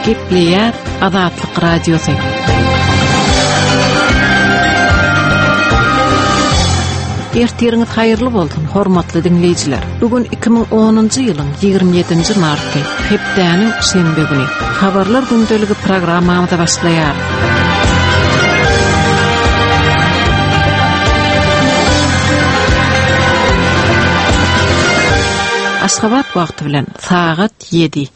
Gepleyer Azatlyk Radiosu. Ertiriňiz haýyrly bolsun, hormatly dinleýijiler. Bugün 2010-njy ýylyň 27-nji marty, hepdäniň şembe güni. Habarlar gündeligi programmamyza başlaýar. Aşgabat wagty bilen saat 7.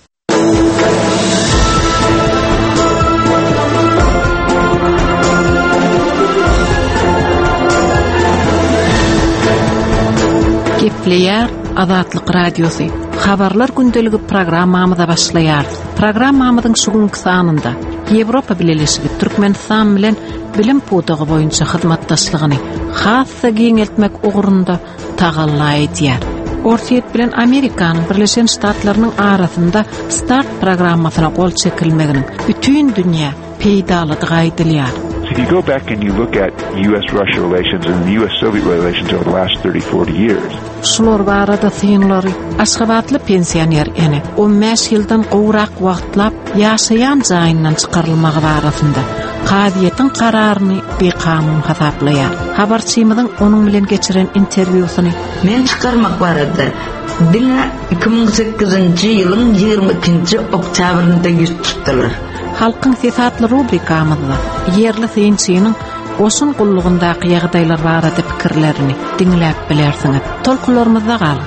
Gepleyer Azatlyk Radiosu. Habarlar gündeligi programmamyza başlaýar. Programmamyzyň şugunky sanynda Ýewropa Birleşigi Türkmenistan bilen bilim podagy boýunça hyzmatdaşlygyny hassa giňeltmek ugurunda tagalla edýär. Ortiýet bilen Amerikanyň Birleşen Ştatlarynyň arasynda START programmasyna gol çekilmeginiň bütün dünýä peýdalygy aýdylýar. If you go back and you look at U.S.-Russia relations and the U.S.-Soviet relations over the last 30-40 years. Şular barada synlary Aşgabatly pensioner ene 15 ýyldan gowrak wagtlap ýaşaýan jaýyndan çykarylmagy barasynda Qadiýetiň kararyny bekanun hasaplaýar. Habarçymyzyň onuň bilen geçiren interwýusyny men çykarmak barada diňe 2008-nji ýylyň 22-nji oktýabrynda ýüz tutdylar. Halkyň sesatly rubrikamyzda ýerli synçynyň oşun gullugyndaky ýagdaýlar barada pikirlerini dinläp bilersiňiz. Tolkularymyzda galyň.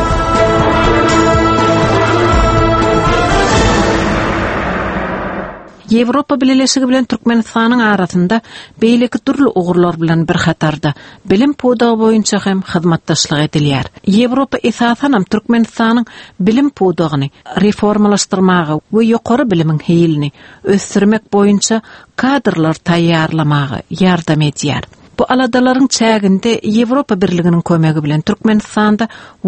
Ýewropa Birleşigi bilen Türkmenistanyň arasynda beýleki türlü ugurlar bilen bir hatarda bilim podagy boýunça hem hyzmatdaşlyk edilýär. Ýewropa esasanam Türkmenistanyň bilim podagyny reformalaşdyrmagy we ýokary bilimiň heýilini ösdürmek boýunça kadrlar taýýarlamagy ýardam edýär. Bu aladalaryň çäginde Ýewropa Birliginiň kömegi bilen Türkmenistanda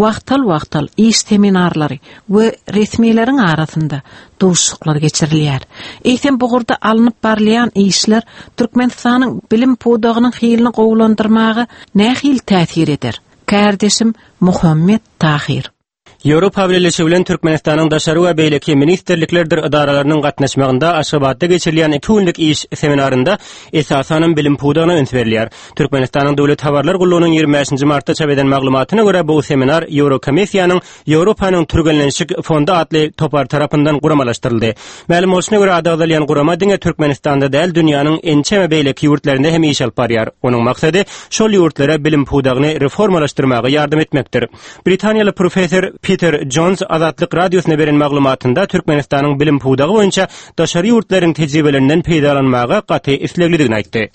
wagtal iş seminarlary we resmiýleriň arasynda duşuklar geçirilýär. Eýsem bugurda alınıp barlayan işler Türkmenistanyň bilim podagynyň heýilini gowlandyrmagy nähil täsir eder? Kardeşim Muhammed Tahir. Ýewropa Birleşigi bilen Türkmenistanyň daşary we beýleki ministerliklerdir idaralarynyň gatnaşmagynda Aşgabatda geçirilýän 2 günlük iş seminarynda esasanym bilim podagyna öns berilýär. Türkmenistanyň döwlet habarlar gullugynyň 25-nji martda çap eden maglumatyna görä bu seminar Eurokomisiýanyň Ýewropanyň türgelenşik fondy adly topar tarapyndan guramalaşdyryldy. Ma'lum bolşuna görä adagdalyan gurama diňe Türkmenistanda däl dünýäniň ençeme beýleki ýurtlarynda hem iş alyp barýar. Onuň maksady şol ýurtlara bilim podagyny reformalaşdyrmaga ýardam etmekdir. Britaniýaly professor Peter Jones Azatlyk Radiosyna beren maglumatynda Türkmenistanyň bilim podagy boýunça daşary ýurtlaryň tejribelerinden peýdalanmaga gaty islegligini aýtdy.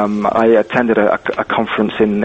I attended a conference in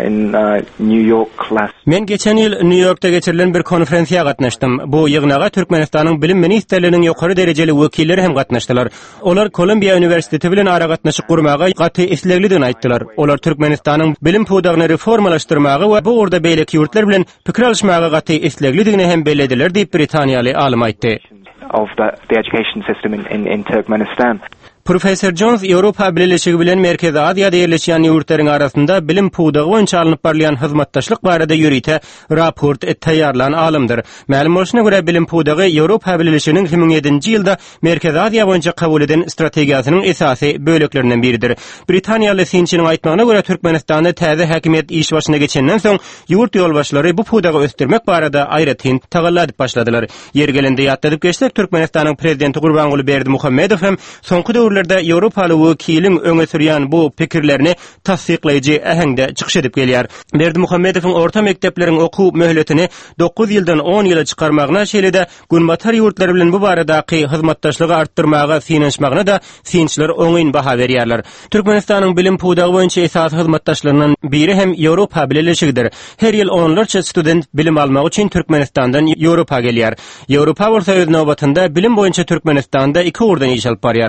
New York last. Men geçen ýyl New Yorkda geçirilen bir konferensiýa gatnaşdym. Bu ýygnaga Türkmenistanyň bilim ministrliginiň ýokary derejeli wekilleri hem gatnaşdylar. Olar Kolumbiya Üniversiteti bilen ara gatnaşyk gurmaga gaty islegligini aýtdylar. Olar Türkmenistanyň bilim podagyny reformalaşdyrmagy we bu orada beýleki ýurtlar bilen pikir alışmaga gaty islegligini hem bellediler diýip Britaniýaly alim aýtdy. Of the education system in Turkmenistan. Professor Jones Ýewropa Birleşigi bilen Merkezi Aziýada ýerleşýän ýurtlaryň arasynda bilim podagy boýunça alınıp barlayan hyzmatdaşlyk barada ýürite raport taýýarlan alimdir. Ma'lum bolşuna görä bilim podagy Ýewropa Birleşiginiň 2007-nji ýylda Merkezi Aziýa boýunça kabul eden strategiýasynyň esasy böleklerinden biridir. Britaniýaly synçynyň aýtmagyna görä Türkmenistanda täze häkimiýet iş başyna geçenden soň ýurt ýolbaşlary bu podagy ösdürmek barada aýratyn tagalla edip başladylar. Ýeri gelende ýatladyp geçsek Türkmenistanyň prezidenti Gurbanguly Berdimuhammedow hem soňky Ýewropaly wekiliň öňe sürýän bu pikirlerini tasdiklaýjy ähengde çykyş edip gelýär. Berdimuhammedowyň orta mektepleriň okuw möhletini 9 ýyldan 10 ýyla çykarmagyna şeýlede günbatar ýurtlar bilen bu baradaky hyzmatdaşlygy artdyrmaga synanmagyna da synçylar oňyn baha berýärler. Türkmenistanyň bilim podagy boýunça esas hyzmatdaşlarynyň biri hem Ýewropa Birleşigidir. Her ýyl onlarça student bilim almak üçin Türkmenistandan Ýewropa gelýär. Ýewropa bolsa öz nowbatynda bilim boýunça Türkmenistanda 2 urdan iş alyp barýar. Olardan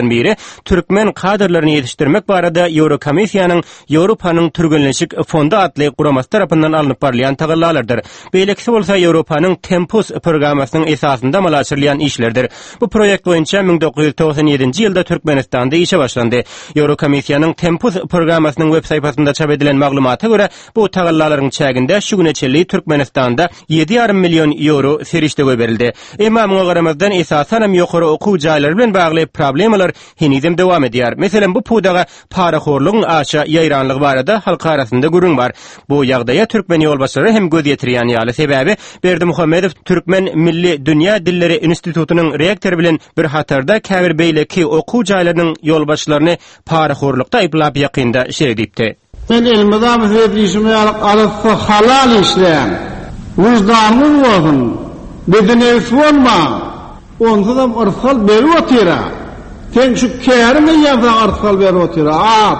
maksatlardan biri türkmen kadrlaryny yetişdirmek barada Eurokomisiýanyň Ýewropanyň türgenleşik fondu adly guramasy tarapyndan alınıp barlayan tagallalardyr. Beýlekisi bolsa Ýewropanyň Tempus programasynyň esasynda malaçyrlayan işlerdir. Bu projekt boýunça 1997-nji ýylda Türkmenistanda işe başlandy. Eurokomisiýanyň Tempus programasynyň web saýtynda çap edilen maglumata görä, bu tagallalaryň çäginde şu güneçeli Türkmenistanda 7,5 milyon euro serişde berildi. Emma muňa garamazdan esasan hem ýokary okuw jaýlary bilen bagly problemalar henizem dowam edýär. Meselem bu pudaga paraxorlygyň aşa ýaýranlygy barada halk arasynda gürüň bar. Bu ýagdaýa türkmen ýolbaşçylary hem göz ýetirýän ýaly sebäbi Berdi Muhammedow Türkmen Milli Dünýä Dilleri Institutunyň rektory bilen bir hatarda käbir beýleki okuw jaýlarynyň ýolbaşçylaryny paraxorlykda aýplap ýakynda şeýle diýipdi. Sen elmada müfettişime arasy halal işleýän, wyjdanyň bolsun, bedene bolma, onda da arfal berip otyra. Sen şu kärme ýa-da arfal berip otyra.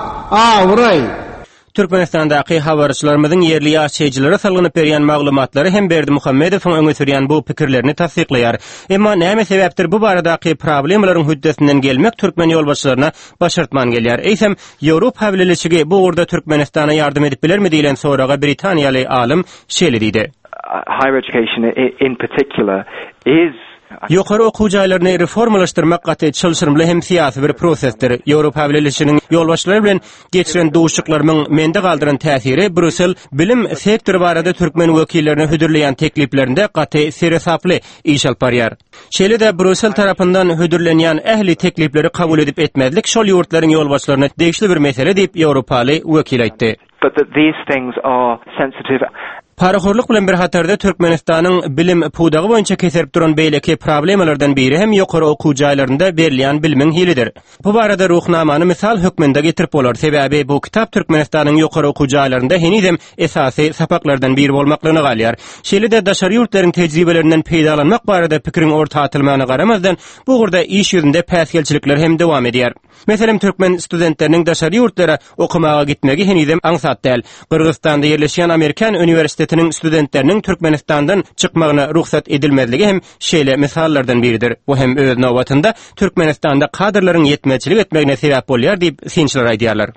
Wray. Türkmenistandaky habarçylarymyzyň yerli ýaşaýjylary salgynyp berýän maglumatlary hem Berdi Muhammedowyň öňe sürýän bu pikirlerini tasdiklaýar. Emma näme sebäpdir bu baradaky problemlaryň hüddesinden gelmek türkmen ýolbaşçylaryna başartman gelýär. Eýsem Ýewropa Birleşigi bu urda Türkmenistana ýardym edip bilermi diýilen soraga Britaniýaly alim şeýle diýdi. Higher education in particular is Ýokary okuw jaýlaryny reformalaşdyrmak gaty çalışyrmly hem siýasy bir prosesdir. Ýewropa Birleşiginiň ýolbaşçylary bilen geçiren duşuklaryň mende galdyran täsiri Brüssel bilim sektory barada türkmen wekillerini hüdürleýän tekliplerinde gaty seresaply iş alyp barýar. Şeýle de Brüssel tarapyndan hüdürlenýän ähli teklipleri kabul edip etmezlik şol ýurtlaryň ýolbaşçylaryna degişli bir mesele diýip Ýewropaly wekil aýtdy. But that these things are sensitive. Paraxorlyk bilen bir hatarda Türkmenistanyň bilim pudagy boýunça keserip duran beýleki problemalardan biri hem ýokary okuw jaýlarynda berilýän bilimiň hilidir. Bu barada ruhnamany misal hökmünde getirip bolar. Sebäbi bu kitap Türkmenistanyň ýokary okuw jaýlarynda henizem esasy sapaklardan biri bolmaklaryny galýar. Şeýle de daşary ýurtlaryň tejribelerinden peýdalanmak barada pikiriň orta atylmagyna garamazdan bu gurda iş ýüzünde päsgelçilikler hem dowam edýär. Meselem türkmen studentleriniň daşary ýurtlara okumaga gitmegi henizem aňsat däl. Kyrgyzstanda ýerleşýän Amerikan Üniversitetiniň studentleriniň Türkmenistandan çykmagyna ruhsat edilmezligi hem şeýle misallardan biridir. Bu hem öz nowatynda Türkmenistanda kadrlaryň ýetmezçilik etmegine sebäp bolýar diýip synçylar aýdýarlar.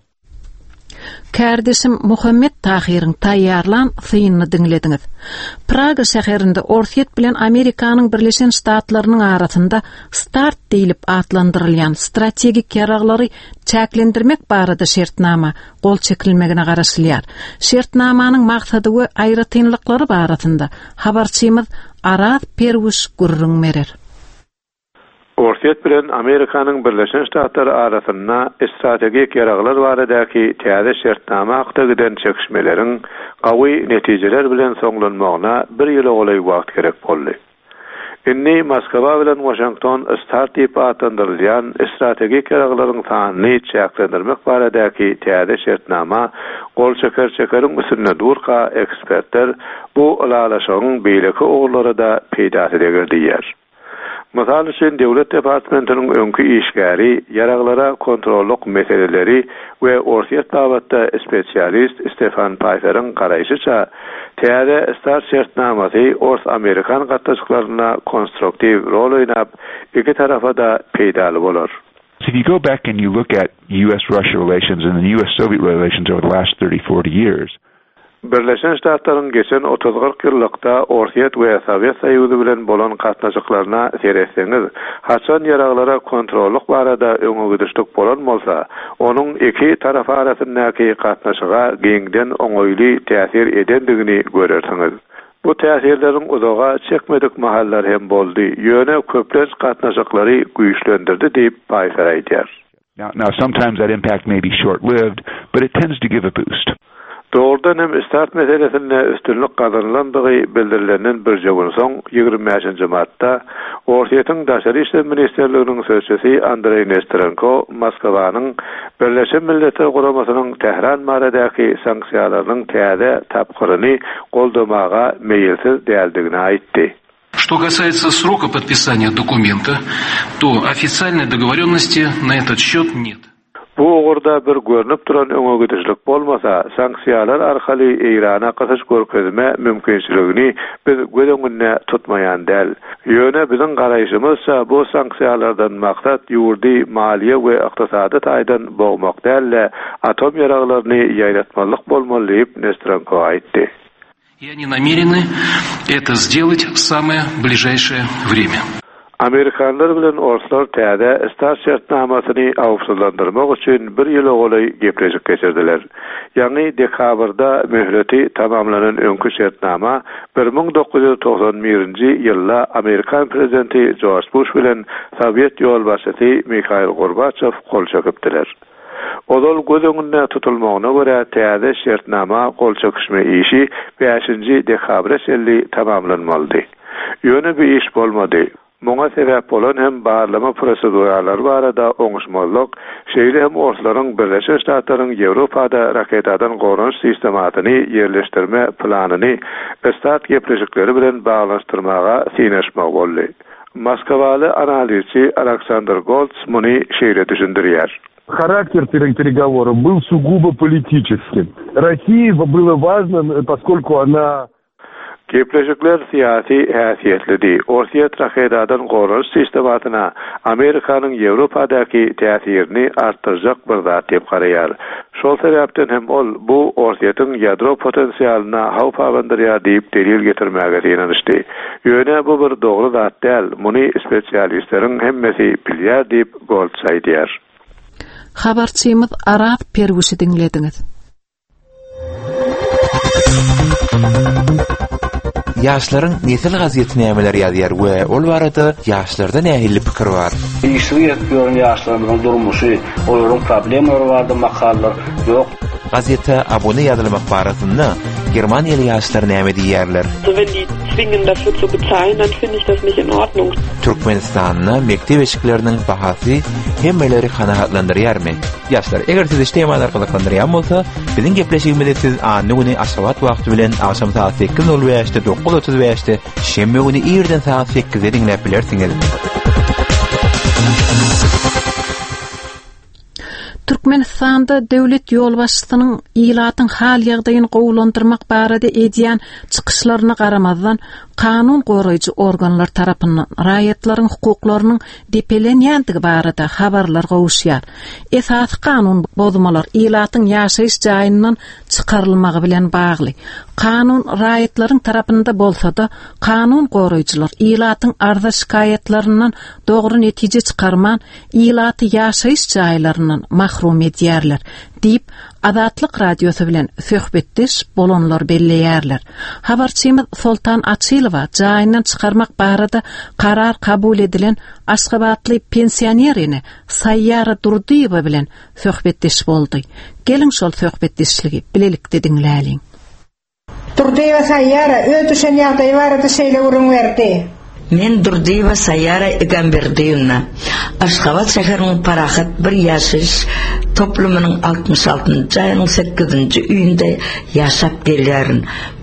Kardeşim Muhammed Tahir'in tayyarlan sıyınını dinlediňiz. Praga şäherinde Orsiýet bilen Amerikanyň Birleşen Ştatlarynyň arasynda START diýilip atlandyrylýan strategik ýaraglary çäklendirmek barada şertnama gol çekilmegine garaşylýar. Şertnamanyň maksady we aýratynlyklary barasynda habarçymyz Araz Perwis gurrun merer. Orsiýet bilen Amerikanyň Birleşen Ştatlary arasynda strategik ýaraglar baradaky täze şertnama hakda giden çekişmeleriň gawy netijeler bilen soňlanmagyna bir ýyl golay wagt gerek boldy. Inni Moskwa bilen Washington START diýip atandyrylýan strategik ýaraglaryň sanyny çäklendirmek baradaky täze şertnama gol çekeriň üstüne durqa ekspertler bu alalaşagyň beýleki oglary da peýda edýär. Mysal üçin Döwlet Departamentynyň öňkü işgäri ýaraglara kontrolluk meseleleri we Orsiýet babatda spesialist Stefan Pfeiffer'in garaýşyça täze START şertnamasy Ors Amerikan gatnaşyklaryna konstruktiw rol oýnap, iki tarafa da peýdaly bolar. If you go back and you look at U.S.-Russia relations and the U.S.-Soviet relations over the last 30-40 years, Birleşen Ştatlaryň geçen 30-40 ýyllykda Orsiýet we Sowet Soýuzy bilen bolan gatnaşyklaryna seretseňiz, haçan ýaraglara kontrolluk barada öňe gidişlik bolan bolsa, onuň iki taraf arasyndaky gatnaşyga giňden oňoýly täsir edendigini görersiňiz. Bu täsirleriň uzaga çekmedik mahallar hem boldy. Ýöne köpleş gatnaşyklary güýçlendirdi diýip Pfeiffer aýdýar. Now sometimes that impact may be short-lived, but it tends to give a boost. Doğrudan hem START meselesine üstünlük kazanılandığı bildirilenden bir jogun soň 25-nji martda Orsiýetiň Daşary işler ministerliginiň sözçisi Andrei Nesterenko Moskwanyň Birleşen Milletler Guramasynyň Tehran baradaky sanksiýalarynyň täze tapgyryny goldamaga meýilsiz däldigini aýtdy. Что касается срока подписания документа, то официальной договоренности на этот счет нет. Bu uğurda bir görünüp duran öňe gidişlik bolmasa, sanksiýalar arkaly Irana gatyş görkezme mümkinçiligini biz gödüňüne tutmaýan däl. Ýöne biziň garaýşymyzsa bu sanksiýalardan maksat ýurdy maliýe we ykdysady taýdan bogmak däl, atom ýaraglaryny ýaýratmalyk bolmaly diýip Nesterenko aýtdy. И они намерены это сделать в самое ближайшее время. Amerikanlar bilen Oruslar täze Star şertnamasyny awşurlandyrmak üçin bir ýyl golay gepleşik geçirdiler. Ýani dekabrda möhleti tamamlanan öňkü şertnama 1991-nji ýylda Amerikan prezidenti George Bush bilen Sowiet ýolbaşçysy Mikhail Gorbachev kol çöküpdiler. Odol gözüňünde tutulmagyna görä täze şertnama kol çöküşme işi 5-nji dekabra şerli tamamlanmaly. Ýöne bir iş bolmady. Muňa sebäp bolan hem barlama proseduralary barada oňuşmalyk, şeýle hem Oruslyň Birleşik Ştatlaryň Ýewropada raketadan gorunç sistematyny ýerleşdirme planyny Estat gepleşikleri bilen baglaşdyrmaga sineşmek boldy. Moskwaly analizçi Alexander Goltz muny şeýle düşündirýär. Характер переговоров был сугубо политическим. России было важно, поскольку она Gepleşikler siyasi häsiýetli. Orsiýet raketadan gorunç sistematyna Amerikanyň Ýewropadaky täsirini artdyrjak bir zat diýip garaýar. Şol sebäpden hem ol bu Orsiýetyň ýadro potensialyna hawp awandyrýar diýip delil getirmäge ýönelişdi. Ýöne bu bir dogry zat däl. Muny spesialistleriň hemmesi bilýär diýip Gold aýdýar. Habarçymyz Arat Perwüşi dinlediňiz. Yaşların nesil gazetini nämeler ýazýar we ol barada yaşlarda nähili pikir bar. Işyk ýetýän yaşlaryň durmuşy, olaryň problemleri bardy, makalar ýok. Gazete abone ýazylmak barasynda Germaniýaly yaşlar näme diýerler? Wenn die zwingen dafür zu bezahlen, dann finde ich das nicht in Ordnung. Türkmenistan'da mektep eşiklerinin bahasy hemmeleri kanaatlandyrýarmy? Yaşlar, eger siz iştemalar gyzyklandyrýan bolsa, biziň gepleşigimizde siz anyny aşabat wagty bilen akşam saat 8:05-de 9:35-de şemme güni ýerden saat 8-de dinläp bilersiňiz. Türkmenistanda döwlet ýolbaşçysynyň ýylatyň hal ýagdaýyny gowlandyrmak barada edýän çykyşlaryna garamazdan kanun goraýjy organlar tarapyndan raýatlaryň hukuklarynyň depelenýändigi barada habarlar gowuşýar. Esas kanun bozmalar ýylatyň ýaşaýyş jaýyndan çykarylmagy bilen bagly. Kanun raýatlaryň tarapynda bolsa-da, kanun goraýjylar ýylatyň arza şikaýetleriniň dogry netije çykarman ýylaty ýaşaýyş jaýlaryndan mahrum edýärler diýip Adatlyk radiosu bilen söhbetdeş bolanlar belleýärler. Habarçymyz Sultan Açylowa jaýyndan çykarmak barada karar kabul edilen Aşgabatly pensionerini Sayyara Durdiýewa bilen söhbetdeş boldy. Gelin şol söhbetdeşligi bilelikde dinläliň. Durdiýewa Sayyara ödüşen ýagdaý barada şeýle urun berdi. Men Durdiýewa Sayyara Egamberdiýevna Aşgabat şäheriniň Parahat bir ýaşaýyş toplumynyň 66-njy aýynyň 8-nji üýünde ýaşap gelýärin.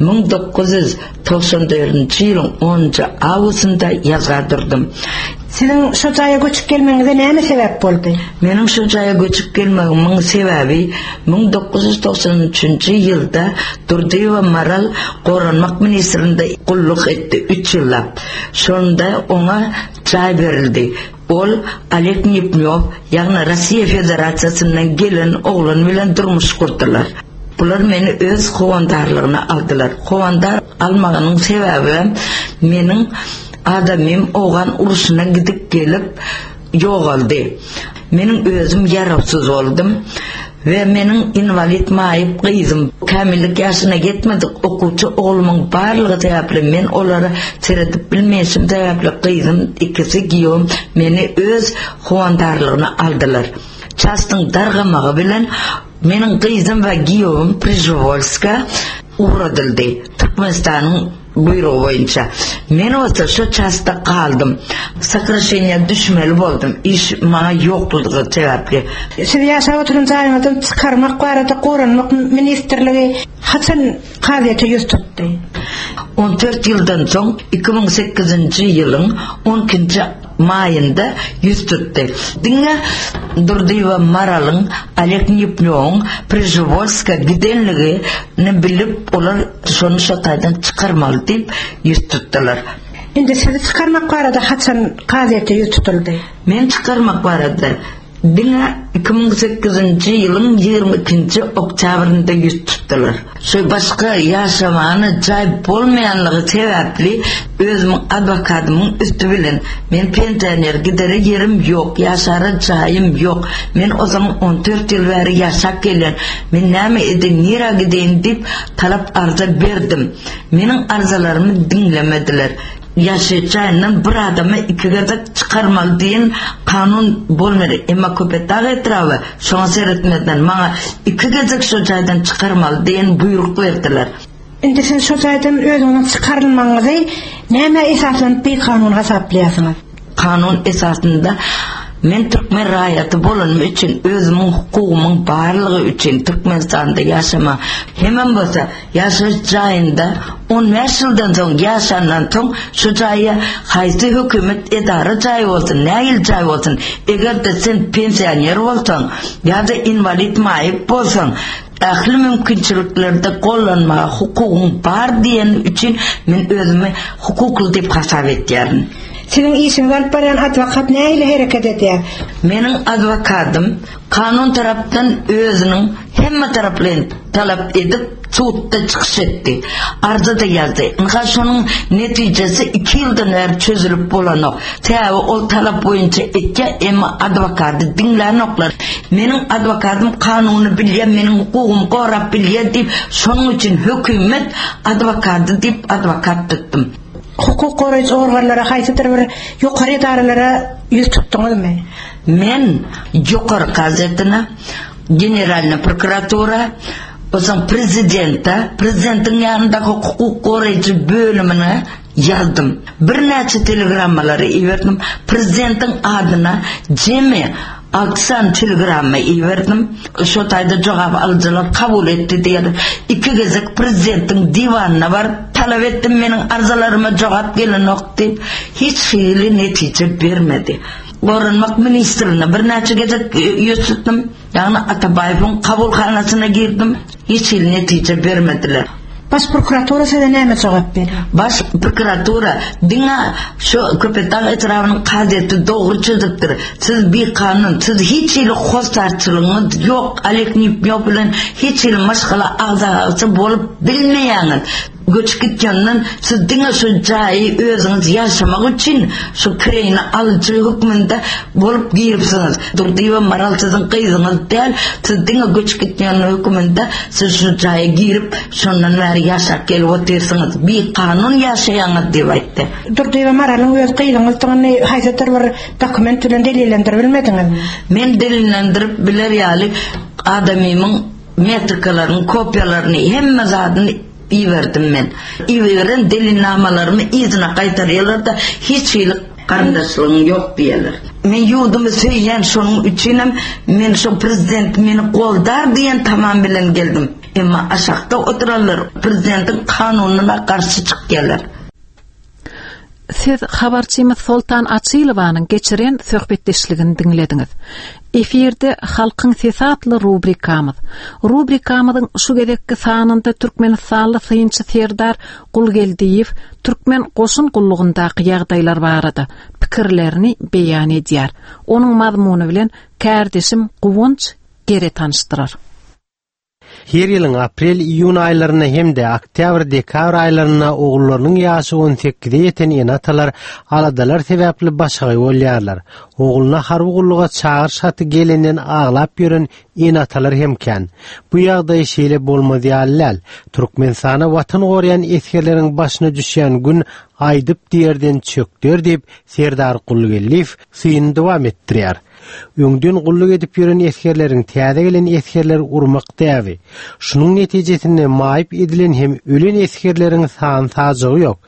1994-nji ýylyň 10-njy awgustynda ýazgardyrdym. Senin şu jaýa göçüp gelmeňize näme sebäp boldy? Mening şu jaýa göçüp gelmegimiň sebebi 1993-nji ýylda Durdiýewa Maral Goranmak ministrinde gulluk etdi 3 ýyllap. Şonda oňa jaý berildi. Ol Oleg Nepnyov, ýagny Rossiýa Federasiýasyndan gelen oglan bilen durmuş kurdylar. Bular meni öz howandarlygyna aldylar. Howandar almagynyň sebebi meniň adamym oğan urusuna gidip gelip yoğaldı. Menin özüm yarapsız oldum ve menin invalid maýyp gyzym kamillik ýaşyna getmedik. Okuwçy oğlumyň barlygy täýäpli men olary seredip bilmeýsim täýäpli gyzym ikisi giýom meni öz howandarlygyna aldylar. Çastyň dargamagy bilen menin gyzym we giýowum Prizvolska uğradyldy. Türkmenistanyň buyruğu boyunca. Men olsa şu çasta kaldım. Sakrashenya düşmeli boldum. İş bana yokluğu sebepli. Siz yaşa oturun zaýyňyzdan çykarmak barada Goranmak ministrligi haçan gazetde ýüz tutdy? 14 ýyldan soň 2008-nji ýylyň 12-nji mayında yüz tuttu. Dinle Durdiva Maral'ın Alek Nipnyong Prejvolska gidenliği ne bilip olar sonu şataydan çıkarmalı deyip yüz tuttular. Indi sizi çıkarmak barada Hasan gazete yüz tutuldu. Men çıkarmak barada Dina 2008 yılın 22. oktabrında yüz tuttular. Şu başka yaşamanı cayip olmayanlığı sebeple özümün advokatımın üstü bilen men pensioner gideri yerim yok, yaşara cayım yok. Men o zaman 14 yıl beri yaşak gelen men näme edin nira gideyim deyip talap arza verdim. Menin arzalarımı dinlemediler. Yaşayacağından bir adamı iki gazak çıkarmalı diyen kanun bolmadı. Ama köpetağı etrafı şuna seyretmeden bana iki gazak şocaydan çıkarmalı diyen buyruk verdiler. Indi siz şocaydan özünün çıkarılmanızı näme esaslanıp bir kanun hesaplayasınız? Kanun esasında men Türkmen rayatı bolunma için özümün hukukumun barlığı için Türkmenistan'da yaşama hemen bolsa yaşayacağında 15 yıldan soň yaşanan soň şu jaya haysi hükümet edara jay bolsun näil jay bolsun eger de sen pensioner bolsaň ýa-da invalid maýyp bolsaň ahli mümkinçiliklerde kollanma hukukum bar diyen için men özüme hukuklu dep hasap etýärin. Senin işin alıp baran advokat näyle hareket etýär? Menin advokatım kanun tarapdan özünün hemme taraplarını talap edip suutta çıkış etti. Arda da yazdı. Nka şunun neticesi 2 yıldan beri çözülüp bolanok. Teavi ol talap boyunca etke ama advokatı dinlenoklar. Menin advokatım kanunu bilye, menin hukukum korap bilye deyip şunun için hükümet advokatı deyip advokat tuttum. Hukuk koruyucu organlara haysadır bir yukarı idarelara yüz tuttunuz mu? Men yukarı gazetine, generalna prokuratura, o zaman prezidentin yanındaki hukuk koruyucu bölümüne yazdım. Bir neçe telegrammaları verdim. Prezidentin adına cemi 60 telegramma verdim. Şu tayda cevap alıcılar kabul etti diye. 2 gezek prezidentin divanına var. Talep ettim menin arzalarıma cevap gelin nokta. Hiç fiili netice vermedi. Korunmak ministerine bir neçe gezek yüz tuttum. Yani Atabayev'in kabulxanasına girdim. Hiç fiili netice vermediler. Baş prokuratura size näme cevap berdi? Baş prokuratura dina şu köpetağı etrafının gazeti doğru çözüptür. Siz bir kanun, siz hiç ili hostarçılığınız yok, Alek Nipnyov bilen hiç ili maşgala ağzı bolup bilmeýäňiz. Göç gitýänden siz dina şu jaýy özüňiz yaşamak için şu kireyni alıcı hükmünde bolup giripsiňiz. Durdiwa Maral siziň gyzyňyz däl, siz dina göç gitýän hükmünde siz şu jaýy girip şondan bäri yaşap gelip otursanız bir kanun yaşayanız diye aytdı. Durdiwa Maral'ın öz gyzyňyzdygyny haysatyr bir dokument bilen delillendirip bilmediňizmi? Men delillendirip biler ýaly adamymyň metrikalaryny, kopýalaryny hemme zadyny verdim men. Veren delilnamalarımı izine kaytarıyorlar da hiç karındaşlığın yok diyorlar. Men yudumu söyleyen şunun içinem men şu prezident meni qoldar diyen tamam bilen geldim. Ama aşağıda oturarlar prezidentin kanununa karşı çıkıyorlar. Siz habarçymyz Sultan Açylowanyň geçiren söhbetdeşligini dinlediňiz. Efirde halkyň sesi atly rubrikamyzyň şu gedekki sanynda Türkmenistanly syýynçy Serdar Gulgeldiýew Türkmen goşun gullugyndaky ýagdaýlar barada pikirlerini beýan edýär. Onuň mazmuny bilen kärdeşim Gowunç geri tanıştyrar. Her ýylyň aprel-iýun aýlaryna hemde oktyabr-dekabr aýlaryna ogullarynyň ýaşy 18-de ýeten enatalar aladalar sebäpli başga bolýarlar. Oguluna harby gulluga çağır şaty gelenden aglap ýören enatalar hemken. Bu ýagdaý şeýle bolmadýarlar. Türkmenistana watan gorýan eskerleriň başyna düşýän gün aýdyp diýerden çökdür diýip Serdar Gulgeldiýew syny dowam etdirýär. Öňden gulluk edip ýören eskerleriň täze gelen eskerler urmak däbi. Şunun netijesinde maýyp edilen hem ölen eskerleriň sany tajagy ýok.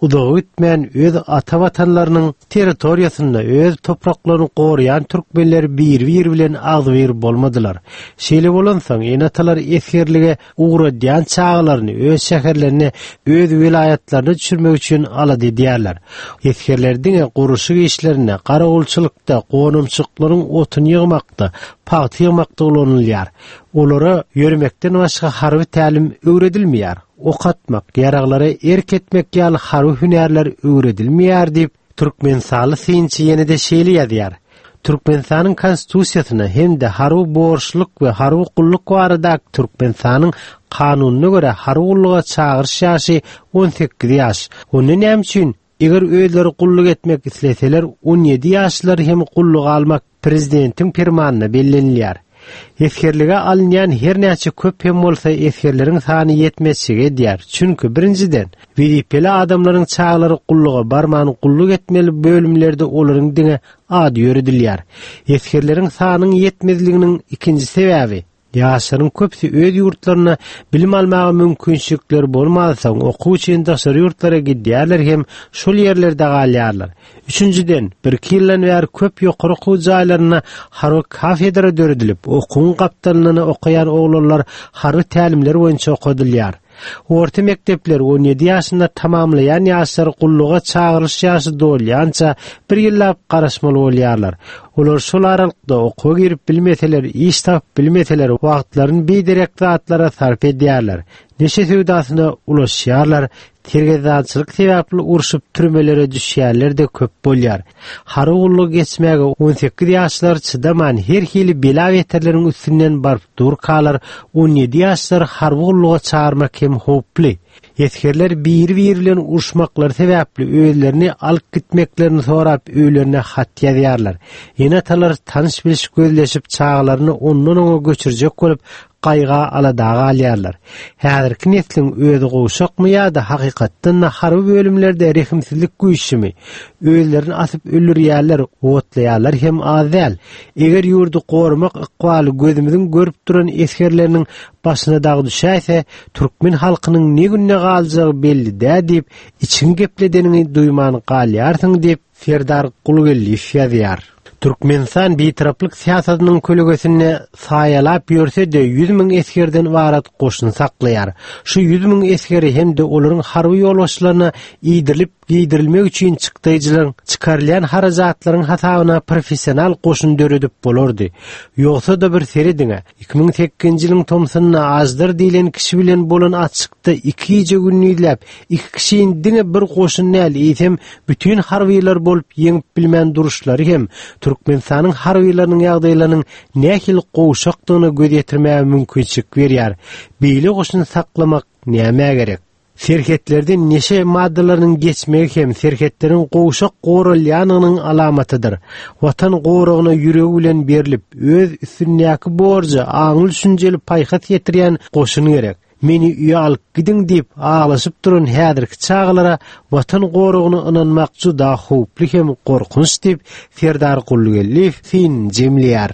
udağı ütmän öz ata vatanlarynyň territoriýasyna öz topraklaryny goraýan türkmenler bir bilen agdyr bolmadylar. Şeýle bolansaň enatalar esgerlige uğradýan çağlaryny öz şäherlerine, öz vilayatlaryna düşürmek üçin alady diýerler. Esgerlerdiň guruşyk işlerine, garagulçylykda, gonumçyklaryň otun ýygmakda, paty ýygmakda ulanylýar. Olara yürümekden başga harby tälim öwredilmeýär. Ok atmak, yaraglara erk etmek ýaly harby hünärler öwredilmeýär diýip Türkmenistany synçy ýene-de şeýle ýazýar. Türkmenistanyň konstitusiýasyna hem-de harby borçluk we harby gulluk barada Türkmenistanyň kanunyna görä harby gulluga çağırış ýaşy 18 ýaş. Ony näme üçin? Eger öýleri gulluk etmek isleseler 17 ýaşlar hem gulluk almak prezidentiň fermanyna bellenilýär. Eskerlige alınyan her näçe köp hem bolsa eskerleriň sany ýetmezçige diýär. Çünki birinciden WDP'li adamlaryň çağlary gulluga barmany gulluk etmeli bölümlerde olaryň diňe ady ýöredilýär. Eskerleriň sanynyň ýetmezliginiň ikinji sebäbi ýaşlaryň köpsi öz ýurtlaryna bilim almagy mümkinçilikleri bolmasaň okuw üçin daşary ýurtlara gidýärler hem şol ýerlerde galýarlar. Üçüncüden, bir ýyldan bäri köp ýokary okuw jaýlaryna harby kafedra döredilip, okuwun gapdanlygyny okaýan oglanlar harby tälimler boýunça okadylýar. Orta mektepler 17 ýaşynda tamamlayan ýaşlar gulluga çağırış ýaşy dolýança bir ýyllap garaşmaly bolýarlar. Olar şol aralykda okuwa girip bilmeseler, iş tapyp bilmeseler wagtlaryny beýderek zatlara sarf edýärler. Neşe söwdasyna ulaşýarlar. Tergizatçylyk sebäpli urşup türmelere düşýärler de köp bolýar. Harby gulluk geçmäge 18 ýaşlar çydaman her hili bela weterleriň üstünden barp durkalar. 17 ýaşlar harby gulluga çağırmak hem hoply. Eskerler bir bilen urşmaklar sebäpli öýlerini alyp gitmeklerini sorap öýlerine hat ýazýarlar. Enatalar tanış biliş gözleşip çağlaryny ondan oňa göçürjek bolup qayga aladaga alýarlar. Häzirki nesliň özi goşakmy ýa-da hakykatdan harby bölümlerde rehimsizlik güýşimi, öýlerini asyp öldürýärler, otlaýarlar hem azal. Eger ýurdu gorumak ykbaly gözümiziň görüp duran eskerleriniň başyna dagy düşäse, türkmen halkynyň ne günne galjagy belli dä diýip içiň gepledenini duýmany galýarsyň diýip Serdar Gulgelli ýazýar. Türkmenistan bitaraplyk siýasatynyň kölegesine saýalap ýörse-de 100.000 eskerden barat goşun saklaýar. Şu 100.000 eskeri hem de olaryň harby ýolbaşçylaryna ýydyrylyp giydirilmek üçin çykdyjylaryň çykarylýan harajatlaryň hasabyna professional goşun döredip bolardy. Ýogsa da bir seridiňe 2008-nji ýylyň Tomsonyna azdyr diýilen kişi bilen bolan açykda 2 ýeje günniýlep 2 kişiň diňe bir goşun näl ýetem bütün harbylar bolup ýeňip bilmän duruşlary hem Türkmenistanyň harbylarynyň ýagdaýlarynyň nähil gowşakdygyna göz ýetirmäge mümkinçilik berýär. Beýle goşun saklamak näme gerek? Serhetlerden neşe maddalarynyň geçmegi hem serhetleriň gowşak goralýanynyň alamatydyr. Watan goragyna ýüregi bilen berilip, öz üstündäki borjy aňyl düşünjeli paýhat ýetirýän goşun gerek. Meni üýe alyp gidiň diýip ağlaşyp duran häzirki çağlara watan goragyna ynanmak juda howply hem gorkunç diýip Serdar Gulgelli fin jemleýär.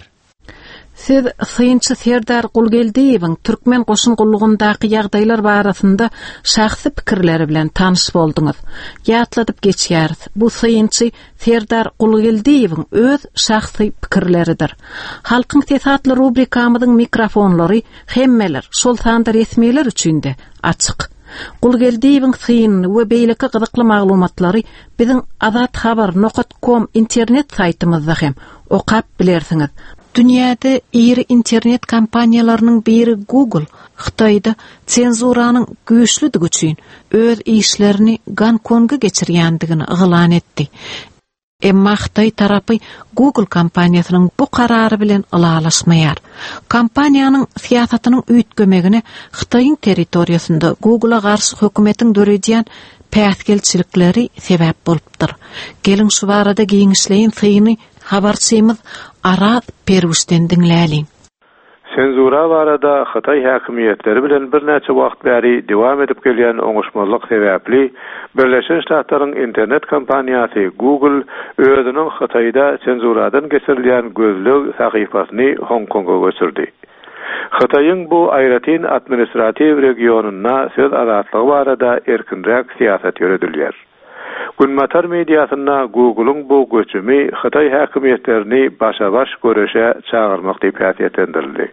Siz Synçy Serdar Gulgeldiýewiň türkmen goşun gullugundaky ýagdaýlar barasynda şahsy pikirleri bilen tanyş bolduňyz. Ýatladyp geçýäris. Bu Synçy Serdar Gulgeldiýewiň öz şahsy pikirleridir. Halkyň sesatly rubrikamyzyň mikrofonlary hemmeler şol sanda resmiler üçin de açyk. Gulgeldiýewiň syny we beýleki gyzykly maglumatlary biziň azathabar.com internet saýtymyzda hem okap bilersiňiz. Dünyada iri internet kampaniýalarynyň biri Google, Xitoyda senzuranyň güýçlüligi üçin öz işlerini Gonkongga geçirýändigini ýylan etdi. Emma Xitoy tarapy Google kampaniýasynyň bu karary bilen ylalaşmaýar. Kampaniýanyň siýasatynyň üýtgemegine Xitoyň territoriýasynda Google'a garşy hökümetiň döredýän päsgelçilikleri sebäp bolupdyr. Gelin şu barada giňişleýin syny habarçymyz Arat Perwüşden dinläliň. Senzura barada Xitoy häkimiýetleri bilen bir näçe wagt bäri dowam edip gelýän oňuşmalyk sebäpli Birleşen Ştatlaryň internet kompaniýasy Google özüniň Xitoyda senzuradan geçirilýän gözlük sahypasyny Hong Kongga götürdi. Xitoyň bu aýratyn administrativ regionuna söz azatlygy barada erkinrek siýasat ýöredilýär. Günmatar mediasynda Google'un bu göçümi Xitay häkimetlerini başa-baş görüşe çağırmak diýip ýatylendirildi.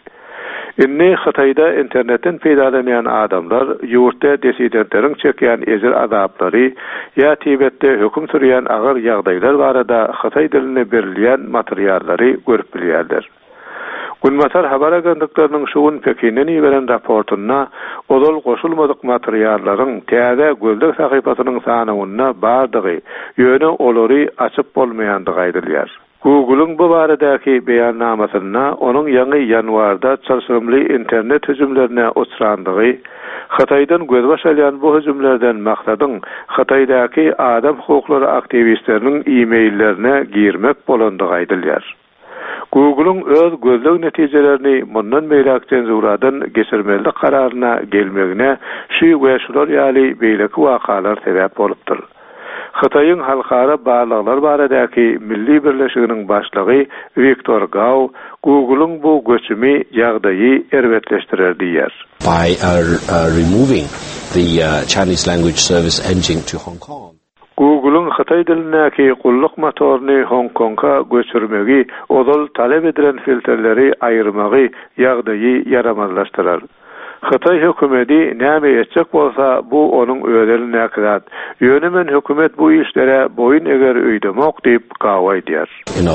Inni Xitayda internetten peýdalanýan adamlar ýurtda desidentleriň çekýän ejir azaplary ýa Tibetde höküm sürýän agyr ýagdaýlar barada Xitay diline berilýän materiallary görüp bilýärler. Günmatar habar agentlikleriniň şugun Pekin'den ýiberen raportuna odol goşulmadyk materiallaryň täze göldek sahypasynyň sanawyna bardygy ýöne olary açyp bolmaýandygy aýdylýar. Google'un bu baradaki beyannamasyna onun ýangy ýanwarda çarşyrymly internet hüjümlerine uçrandygy, Xitaydan gözbaş alýan bu hüjümlerden maksadyň Xitaydaki adam hukuklary aktivistleriniň e-maillerine girmek bolandygy aýdylýar. Google'un öz gözleg netijelerini mundan meýrak cenzuradan geçirmelik kararyna gelmegine şu we şular ýaly beýleki wakalar sebäp bolupdyr. Xitayın halkara bağlılıklar baradaki Milli Birleşiginiň başlygy Viktor Gao Google'un bu göçümi ýagdaýy erwetleşdirer diýer. By removing the Chinese language service engine to Hong Kong. Google'un Xitay dilinäki gulluk motoruny Hong Kong'a göçürmegi odol talep edilen filtrleri aýyrmagy ýagdaýy yaramazlaşdyrar. Xitay hökümeti näme etjek bolsa bu onun ödeline näkidat. Ýönemen hökümet bu işlere boyun eger öýdemok diýip gawa edýär.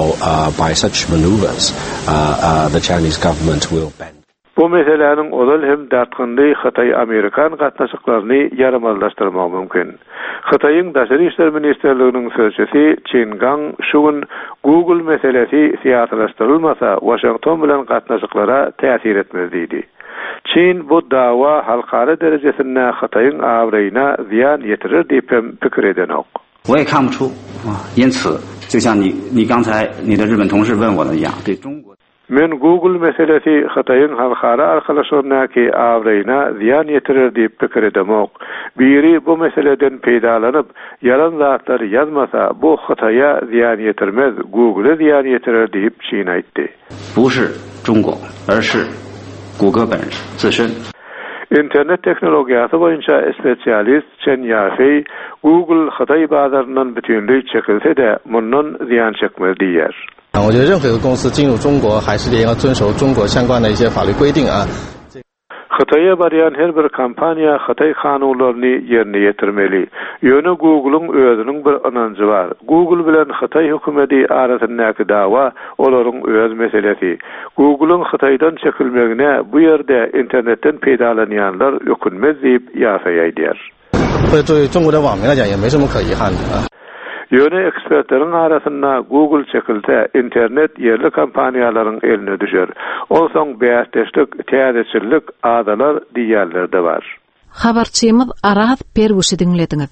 By such maneuvers, the Chinese government will bend. Bu meseleniň odal hem dartgyndy Xitay Amerikan gatnaşyklaryny yaramazlaşdyrmak mümkin. Xitaýyň Daşary işler ministrliginiň sözçisi Chen Gang şugun Google meselesi siýasatlaşdyrylmasa Washington bilen gatnaşyklara täsir etmez diýdi. Çin bu dawa halkara derejesinde Xitaýyň awraýyna ziyan ýetirir diýip pikir edenok. 我也看不出因此就像你刚才你的日本同事问我的一样，对中国 Men Google meselesi Xitaýyň halkara arkalaşygynaky awraýyna ziyan ýetirir diýip pikir edemok. Biri bu meseleden peýdalanyp yalan zatlar ýazmasa bu Xitaýa ziyan ýetirmez, Google'a ziyan ýetirir diýip Çin aýtdy. 不是中国，而是谷歌本自身。 İnternet teknologiyasy boýunça spesialist Chen Yafei Google Xitay bazaryndan bütünlüğ çekilse de mundan ziyan çekmez diýer. 我觉得任何一个公司进入中国还是要遵守中国相关的一些法律规定啊。 Xitay'a barýan her bir kampaniýa Xitay kanunlaryny ýerine ýetirmeli. Ýöne Google'un özüniň bir anancı bar. Google bilen Xitay hökümeti arasyndaky dawa olaryň öz meselesi. Google'un Xitaydan çekilmegine bu ýerde internetten peýdalanýanlar ökünmez diýip ýasay aýdýar. 对中国的网民来讲也没什么可遗憾的啊。 Ýöne ekspertleriň arasynda Google çekilse internet ýerli kampaniýalaryň eline düşer. Olsaň beýasdeşlik, täzeçilik adalar diýerlerde bar. Habarçymyz Araz Perwuşy dinlediňiz.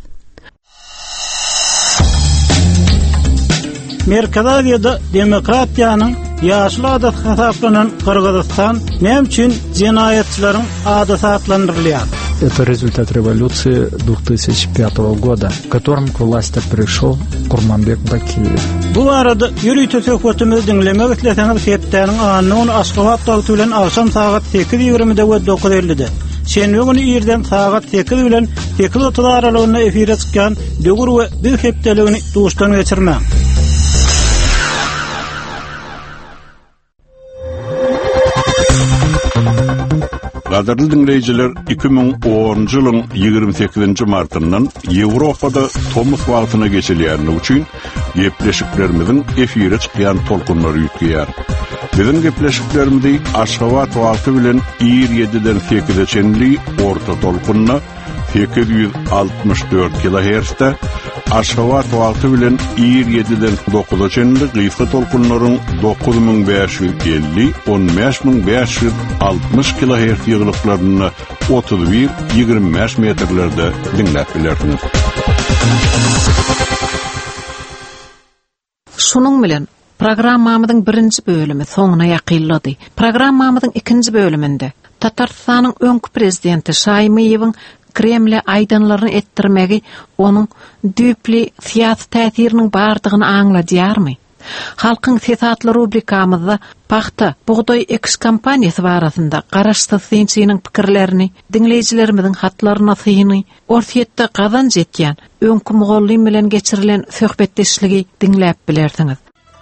Merkez Aziýada demokratiýanyň ýaşly adat hasaplanan Kyrgyzstan näme üçin jinaýatçylaryň adata atlandyrylýar? Это результат революции 2005 года, в котором к власти пришел Курманбек Бакиев. Bu arada ýürüýte söhbetimizi dinlemek isleseňiz Fetdäniň anyny Aşgabat dagty bilen akşam saat 8:20-de we 9:50-de. Şenbe günü ýerden saat 8 bilen 8:30 aralygynda efire çykan döwür we bir hepdeligini duşdan geçirmek. Gaderli dinleyijiler 2010-njy ýylyň 28-nji martyndan Ýewropada Tomos wagtyna geçilýänligi üçin gepleşiklerimiziň efire çykýan tolkunlary ýetýär. Biziň gepleşiklerimizi Aşgabat wagty bilen 27-den 8-e çenli orta tolkunna 864 kHz-de, Aşgabat wagty bilen 27-den 9-a çenli gysga tolkunlaryň 9550-15560 kHz ýyglyklaryny 31-25 metrlerde dinläp bilersiňiz. Şunuň bilen programmamyzyň birinji bölümi soňuna ýakynlady. Programmamyzyň ikinji bölüminde Tatarstanyň öňkü prezidenti Şaýmyýewiň Kremle aýdanlaryny etdirmegi onuň düpli siýasy täsiriniň bardygyny aňladýarmy? Halkın Sesatlı rubrikamızda paxta buğday eks kampaniyası barasında garaşsyzynyň pikirlerini, dinleýijilerimizin hatlaryna syny, orsiýetde gazanç etýän öňkü mugallym bilen geçirilen söhbetdeşligi dinläp bilersiňiz.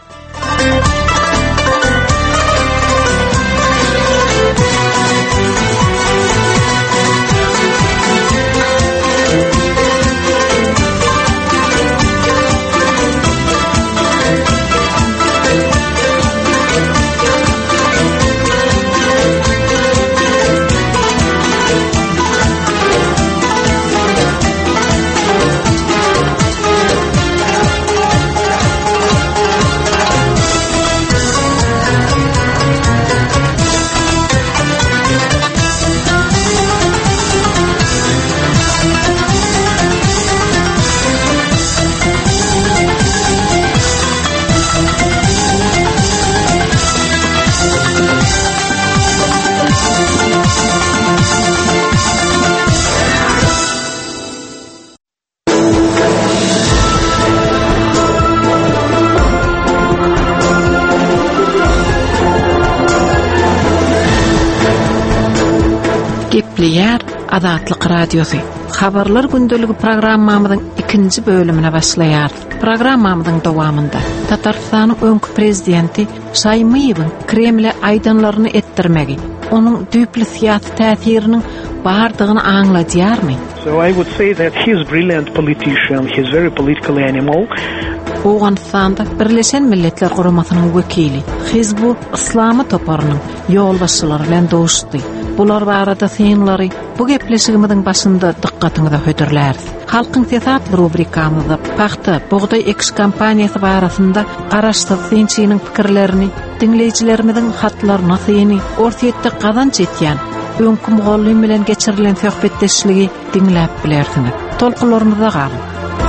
Gepleýär Azatlyk radiosu. Habarlar gündöligi programmamyzyň 2-nji bölümine başlaýar. Programmamyzyň dowamında Tatarstanyň öňkü prezidenti Saýmyýewiň Kremle aýdanlaryny etdirmegi, onuň düýpli syýasy täsiriniň bardygyny aňladýarmy? So I would say that he is a brilliant politician, he is very political animal. Oğanistanda Birleşen Milletler Guramasynyň wekili, Hizbu Islamy toparynyň ýolbaşçylary bilen doşdy. Bular barada synlary bu gepleşigimiziň başynda dikkatyňyza höderler. Halkyň Sesatly rubrikamyzda paxta buğday eks kampaniyasy barasynda garaşsyzynyň pikirlerini, dinleýijilerimiziň hatlaryna syny, orsiýetde gazanç etýän öňkü mugallym bilen geçirilen söhbetdeşligi dinläp bilersiňiz. Tolkunlarymyza galyp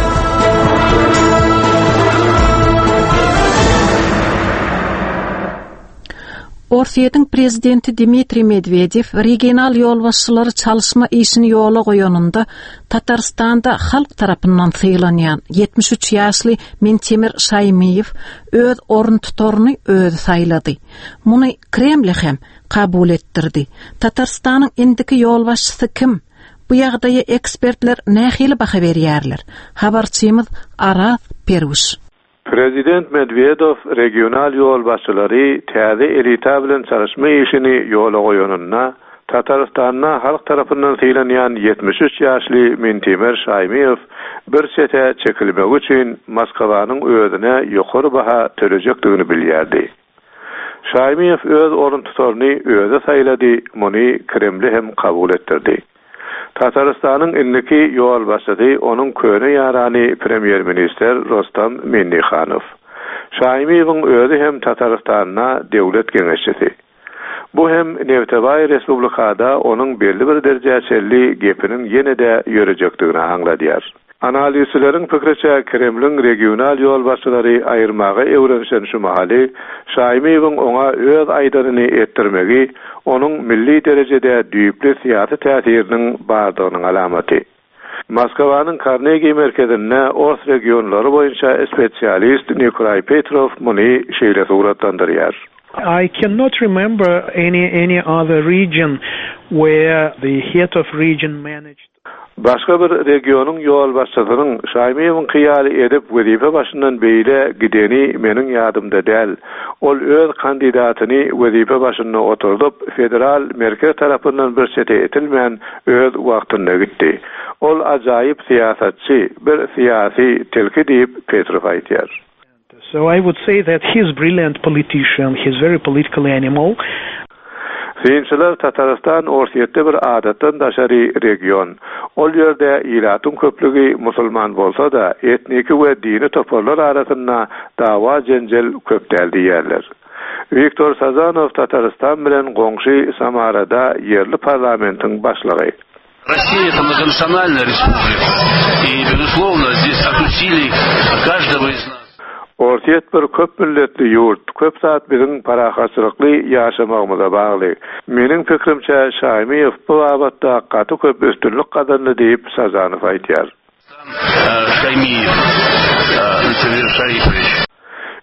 Orsiýetiň prezidenti Dmitri Medvedev regional ýolbaşçylary çalyşma işini ýola goýanynda Tatarstanda halk tarapyndan sylanýan 73 ýaşly Mentemir Saýmyýew öz orun tutaryny özü saýlady. Muny Kreml hem kabul etdirdi. Tatarstanyň indiki ýolbaşçysy kim? Bu ýagdaýa ekspertler nähili baha berýärler. Habarçymyz Aras Perwiş. Prezident Medvedev regional ýolbaşçylary täze elita bilen çalışma işini ýola goýanyna Tatarstanyň halk tarapyndan sylanýan 73 ýaşly Mentemir Saýmyýew bir sete çekilmek üçin Moskwanyň özüne ýokary baha törejekdigini bilýärdi. Saýmyýew öz orun tutaryny özü saýlady, muny Kreml hem kabul etdirdi. Tatarstanyň indiki ýolbaşçysy onuň köne ýarany premier minister Rostam Minnixanow. Saýmyýewiň özü hem Tatarstanyna döwlet geňeşçisi. Bu hem Nevtebay Respublikada onuň belli bir derejeli gepiniň ýene-de ýörejekdigini aňladýar. Analizçileriň pikirçe Kremliň regional ýolbaşçylary aýyrmagy öwrenşen şu mahaly Saýmyýewiň oňa öz aýdanyny etdirmegi onuň milli derejede düýpli syýasy täsiriniň bardygynyň alamaty. Moskwanyň Carnegie merkezinde Ors regionlary boýunça spesialist Nikolay Petrov muny şeýle suratlandyrýar. I cannot remember any other region where the head of region managed. Başga bir regionyň ýolbaşçysynyň Saýmyýewiň kyýaly edip wezife başyndan beýle gideni meniň ýadymda däl. Ol öz kandidatyny wezife başyna oturdup federal merkez tarapyndan bir sete etilmän öz wagtynda gitdi. Ol ajaýyp syýasatçy, bir syýasy telki diýip Petrov aýtýar. So I would say that he is a brilliant politician, he is very political animal. Synçylar Tatarstan orsiýetde bir adatdan daşary region. Ol ýerde ýylatyň köplügi musulman bolsa da etniki we dini toparlar arasynda dawa jenjel köp däldiýärler. Viktor Sazanov Tatarstan bilen goňşy Samarada ýerli parlamentiň başlygy. Россия — это многонациональная республика, и, безусловно, здесь от усилий каждого из нас. Ortiýet bir köp milletli ýurt, köp zat biziň parahaçylykly ýaşamagymyza bagly. Meniň pikirimçe Saýmyýew bu babatda gaty köp üstünlik gadandy diýip Sazanow aýtýar. Milli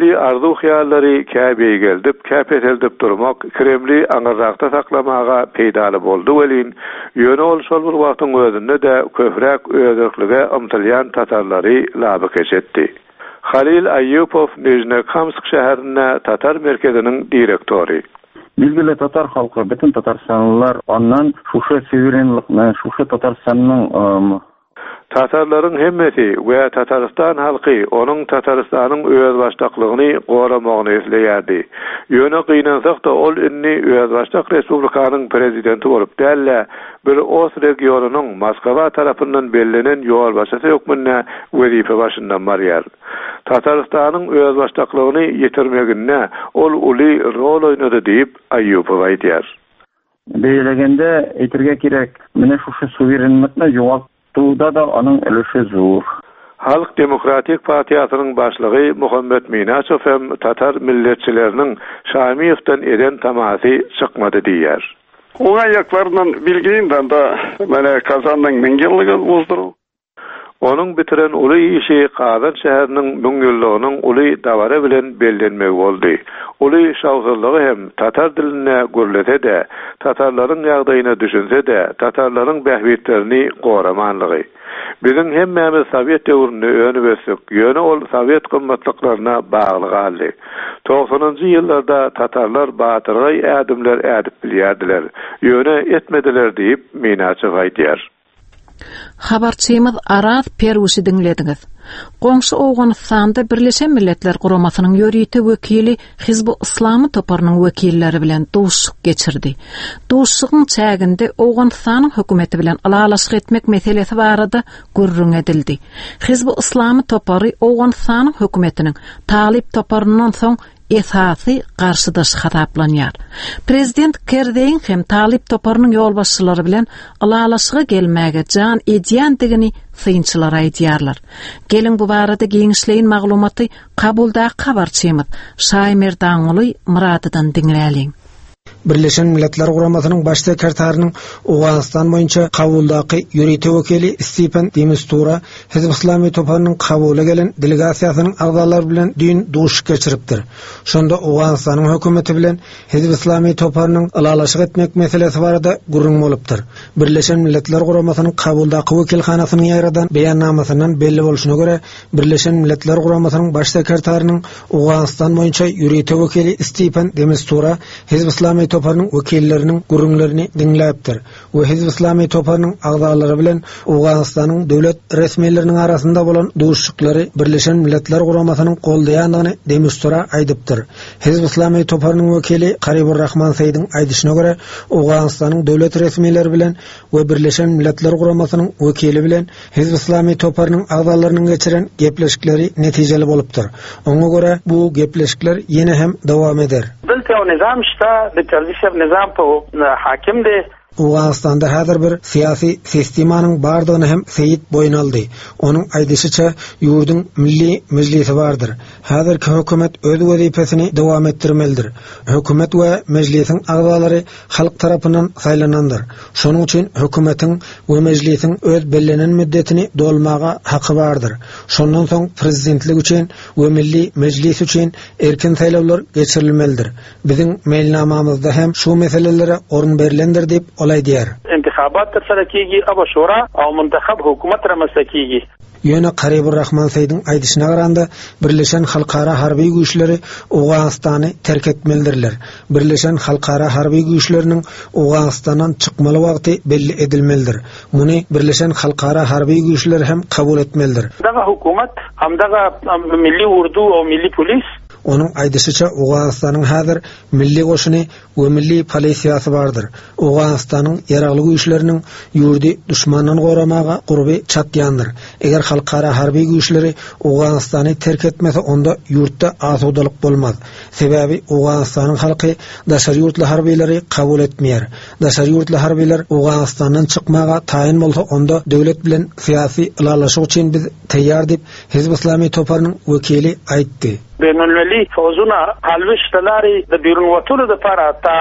Uli arzu hiyallary käbeye geldip, käpeteldip durmak, Kremli aňyrrakda saklamaga peýdaly boldy welin, ýöne ol şol bir wagtyň özünde de köpräk özürlüge ymtylýan tatarlary laby keçetdi. Halil Ayyupov Nizhnekamsk şäherine Tatar merkeziniň direktori. Bilgili Tatar halkı, bütün Tatarstanlılar ondan şuşa suverenlikni, şuşa Tatarstanyň Tatarların hemmeti we Tatarstan halky onun Tatarstanyň öz başdaklygyny goramagyny isleýärdi. Ýöne gynansak da ol inni öz başdak respublikanyň prezidenti bolup dälle bir os regionunyň Moskwa tarapyndan bellenen ýol başlasy hökmüne wezife başyndan barýar. Tatarstanyň öz başdaklygyny ýetirmeginde ol uly rol oýnady diýip Ayyupov aýdýar. Beýlegende eýtirge kirek, mene şuşa suverenlikni ýogaltda da onun ülüşi zor. Halk Demokratik Partiýasynyň başlygy Muhammed Minaçow hem Tatar milletçileriniň Şamiýewden eden tamasy çykmady diýär. Oňa ýaklaryndan bilginden da mene Kazanyň 1000 ýyllygy uzdurup. Onun bitiren uly işi Kazan şäheriniň 1000 ýyllygynyň uly dawara bilen bellenmek boldy. Uly şawsuzlygy hem Tatar diline gürlese de, Tatarlaryň ýagdaýyna düşünse de, Tatarlaryň bähbitlerini goramanlygy. Bizim hemmemiz Sovet döwrüne öňe besik, ýöne ol Sovet gymmatlyklaryna bagly galdy. 90-njy ýyllarda Tatarlar batyrgy ädimler ädip bilýärdiler, ýöne etmediler diýip Minaçow aýdýar. Habarçymyz Araz Perwusy dinlediňiz. Goňşy Awganystanda Birleşen Milletler Guramasynyň ýörüýeti wekili Hizbu Islamy toparynyň wekilleri bilen duşuk geçirdi. Duşugyň çäginde Awganystanyň hökümeti bilen alalaşyk etmek meselesi barada gurrun edildi. Hizbu Islamy topary Awganystanyň hökümetiniň Talib toparyndan soň esasy garşydaş hataplanýar. Prezident Kerdeň hem Talib toparynyň ýolbaşçylary bilen alalaşyga gelmäge jan edýändigini synçylar aýdýarlar. Gelin bu barada giňişleýin maglumaty kabulda habarçymyz Şaýmer Daňuly Muradydan dinläliň. Birleşen Milletler Guramasynyň baş sekretärining Awganystan boýunça kabuldaky ýörüýeti wekili Stephen de Mistura Hizb Islamy toparynyň kabuly gelen delegasiýasynyň agzalary bilen düň duş geçiripdir. Şonda Awganystanyň hökümeti bilen Hizb Islamy toparynyň alalaşyk etmek meselesi barada gurrun bolupdyr. Birleşen Milletler Guramasynyň kabuldaky wekilhanasynyň ýaradan beýannamasyndan belli bolşuna görä, Birleşen Milletler Guramasynyň baş sekretärining Awganystan boýunça ýörüýeti wekili Stephen de Mistura Hizb Islamy toparynyň wekilleriniň gurrunlaryny dinläpdir. We Hizb Islamy toparynyň agzalary bilen Awganystanyň döwlet resmiýetleriniň arasynda bolan duşuklary Birleşen Milletler Guramasynyň goldaýandygyny Demistura aýdypdyr. Hizb Islamy toparynyň wekili Garibur Rahman Seýdiň aýdyşyna görä, Awganystanyň döwlet resmiýetleri bilen we Birleşen Milletler Guramasynyň wekili bilen Hizb Islamy toparynyň agzalarynyň geçiren gepleşikleri netijeli bolupdyr. Oňa görä bu gepleşikler ýene hem dowam eder. Nizam şta, bir nizam po hakim de Awganystanda häzir bir siyasi sistemanyň bardygyny hem Seyit boýnaldy. Onuň aýdyşyça ýurdun milli mejlisi bardyr. Häzirki hökümet öz wezipesini dowam etdirmelidir. Hökümet we mejlisiň agzalary halk tarapyndan saýlanandyr. Şonuň üçin hökümetiň we mejlisiň öz bellenen müddetini dolmaga haky bardyr. Şondan soň prezidentlik üçin we milli mejlis üçin erkin saýlawlar geçirilmelidir. Biziň mailnamamyzda hem şu meselelere orun berilendir diýip olay diýär. İntihabat tarafiki aba şura aw muntakhab hökümet ramasakigi. Ýöne Garibur Rahman Seýdiň aýdyşyna garanda Birleşen Halkara Harby Güýçleri Awganystany terk etmelidirler. Birleşen Halkara Harby Güýçleriniň Awganystandan çykmaly wagty belli edilmelidir. Muny Birleşen Halkara Harby Güýçleri hem kabul etmelidir. Daga hökümet hamdaga milli urdu o milli polis Onun aýdyşyça Awganystanyň häzir milli goşuny we milli polisiýasy bardyr. Awganystanyň ýaragly güýçleriniň ýurdy düşmandan goramaga gurby çatýandyr. Eger halkara harby güýçleri Awganystany terk etmese onda ýurtda asudalyk bolmaz. Sebäbi Awganystanyň halky daşary ýurtly harbyleri kabul etmeýär. Daşary ýurtly harbyler Awganystandan çykmaga taýin bolsa onda döwlet bilen syýasy ilalaşyk üçin biz teýýar diýip Hizb Islamy toparynyň wekili aýtdy. Benulmeli fawzuna halwish talari da birun watulu da para taahud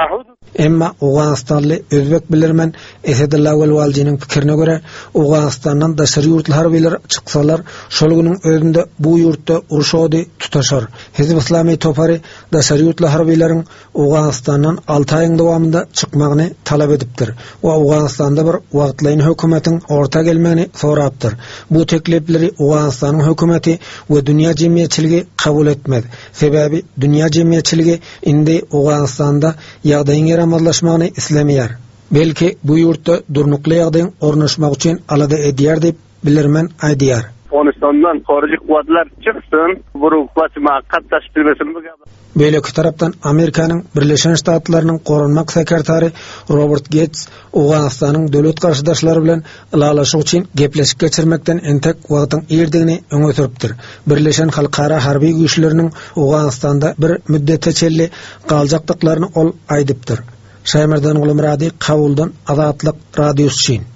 Emma Uganistanlı Özbek bilirmen Esedullah Welwalji'nin pikirine göre Uganistandan daşary ýurtly harbiler çyksalar şol günüň özünde bu ýurtda urşody tutaşar. Hizb Islami topary daşary ýurtly harbilerin Uganistandan 6 aýyň dowamında çykmagyny talap edipdir. Wa Uganistanda bir wagtlaýyn hökümetiň orta gelmegini sorapdyr. Bu teklipleri Uganistanyň hökümeti we dünýä jemgyýetçiligi kabul etmedi. Sebebi dünýä jemgyýetçiligi indi Uganistanda ýagdaýyň yaramazlaşmagyny islemýär. Belki bu ýurtda durnukly ýagdaýyň ornaşmak üçin alada edýär dip bilirmen aýdýar. Afganistandan harici kuvvetler çıksın, bu kuvvetime katlaşıp bilmesin. Beýleki tarapdan Amerikanyň Birleşen Ştatlarynyň Gorunmak sekretary Robert Gates Uganistanyň döwlet garşydaşlary bilen ılalaşyk üçin gepleşik geçirmekden entek wagtyň erdigini öňe sürüpdir. Birleşen Halkara harby güýçleriniň Uganistanda bir müddetçe galjakdyklaryny ol aýdypdyr. Şaýmardan Gulmurady Kabuldan Azatlyk radiosu üçin.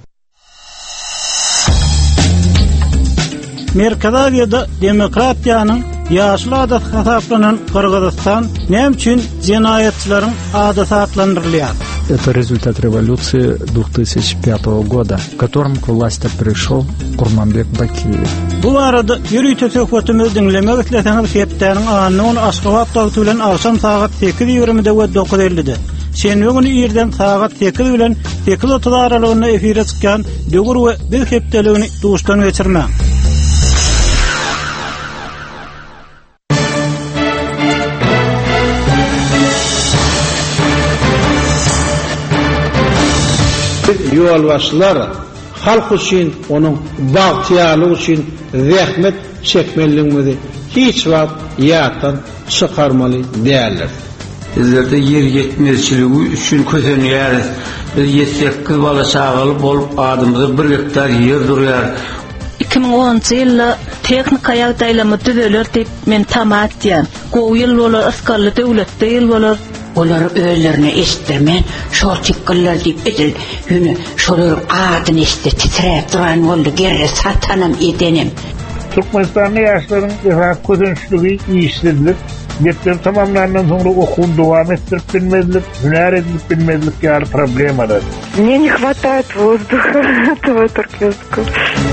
Merkezde demokratiýanyň ýaşly adat hasaplanan Kırgızstan näme üçin jinayetçilerin adata adlandyrylýar? Это результат революции 2005 года, в котором к власти пришел Курманбек Бакиев. Bu arada ýürüý tösekwetymy dinlemek isleseňiz septäniň anyny Aşgabat dagty bilen akşam saat 8:20-de we 9:50-de. Şenbe günü ýerden saat 8 bilen 8:30 aralygynda efire çykýan döwür we bir hepdeligini duşdan geçirmek. Ýolbaşçylar halk üçin, onuň bagtyýalygy üçin zähmet çekmeliligini hiç wagt ýatdan çykarmaly däldir. Bizlerde yer yetmezçiligi üçin kösenýär. Biz 7-8 bala çagaly bolup adymyza 1 hektar yer durýar. 2010 ýylda teknika ýagdaýlamy düzeler diýip men tamat diýen. Gowy ýyl bolar askarly döwletde ýyl bolar. Olar öýlerini eşitdirmen, şol çykgylar diýip edil. Ýöne şolar adyny eşitdi, titräp duran boldy, gerre satanam edenim. Türkmenistan'da ýaşlaryň ihrak közençligi ýyşdirilir. Getler tamamlandan soňra okuw dowam etdirip bilmezlik, hünär edip bilmezlik ýaly problemalar. Мне не хватает воздуха этого туркменского.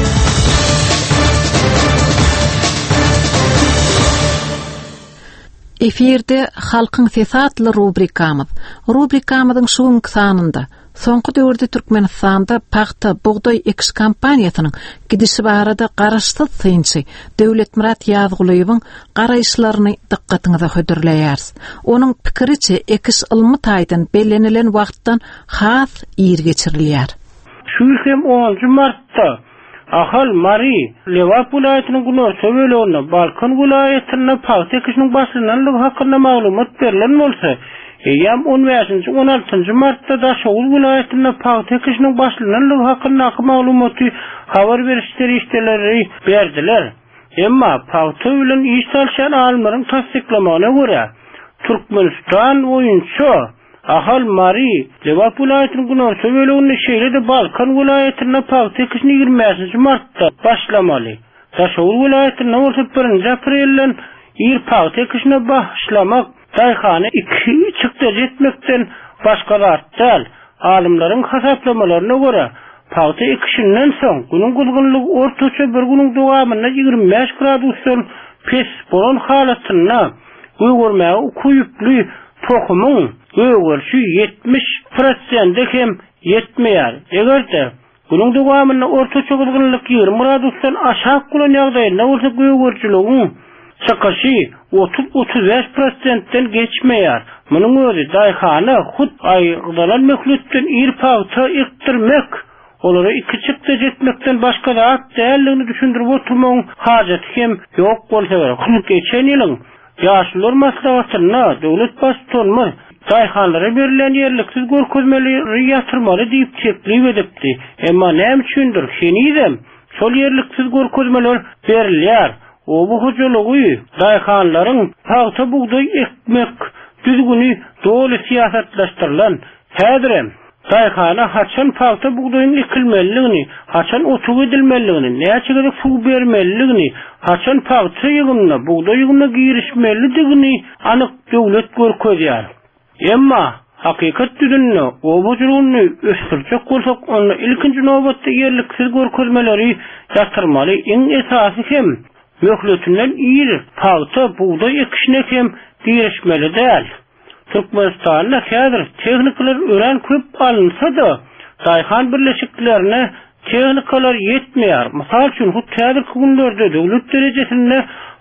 Efirde halkyň sesatly rubrikamyň şuň sanynda soňky döwürde Türkmenistanda paxta bugday ekiş kampaniýasynyň gidişi barada garaşsyz synçy Döwlet Murat Ýazgulyýewiň garaýşlaryny dikkatiňize hödürleýärs. Onuň pikiriçe ekiş ylmy taýdan bellenilen wagtdan has ýer geçirilýär. Şu hem 10 martda Ahal Mari Lewap vilayatynyň Gunor Söwelowna Balkan vilayatyna paxta ekişiniň başlananlygy hakynda maglumat berilen bolsa, ýam 15-16 martda da Şowul vilayatyna paxta ekişiniň başlananlygy hakynda maglumaty habar berişleri işleri berdiler. Emma paxta bilen iş alşan almaryň tasdiklamagyna görä Türkmenistan oýunçy Ahal Mari Lewap vilayatynyň Gunor Söwelowna şeýlede Balkan vilayatyna paxta ekişini 20 martda başlamaly. Şowul vilayatyna 1 aprelden ýer paxta ekişine başlamak daýhany 2 çykda jetmekden başga zatdal. Alimlaryň hasaplamalarına görä paxta ekişinden soň günüň gulgunlygy ortaça bir günüň dowamynda 25 gradusdan pes bolan halatyna öwürmäge kuýuply tohumyň öwürşi 70% hem yetmeýär. Egerde günüň dowamynda ortaça gulgunlyk 20 gradusdan aşağı bolan ýagdaýynda bolsa öwürçiligiň çykyşy 30-35%den geçmeýär. Munyň özi daýhany hut aýgylan möhletden irpagta iktirmek, olary 2 çykda jetmekden başga zat däldigini düşündirip oturmagyň hajaty hem ýok bolsa gerek. Geçen ýylyň ýaşlylar maslahatyna döwlet başçylygy daýhanlara berilen ýerliksiz görkezmeleri ýatyrmaly diýip teklip edipdi. Emma näme üçindir? Şenidem şol ýerliksiz görkezmeler berilýär. O bu hujulugy daýhanlaryň paxta bugday ekmek düzgünü dowly siýasatlaşdyrylan. Häzirem daýhana haçan paxta bugdaýyň ekilmeligini, haçan otuw edilmeligini, näçe suw bermeligini, haçan paxta ýygyna, bugday ýygyna girişmelidigini anyk döwlet görkezýär. Emma hakikat düdünni, obojuluğunu östürjek bolsak, onu ilkinci nöbetde yerliksiz görkezmeleri yatırmaly. Iň esasy hem möhletünden iyir, paýta, buğday ekişine hem diýeşmeli däl. Türkmenistanda häzir tehnikler ören köp alınsa-da, Daýhan birleşiklerine tehnikalar yetmeýär. Mysal üçin, bu häzirki günlerde döwlet derejesinde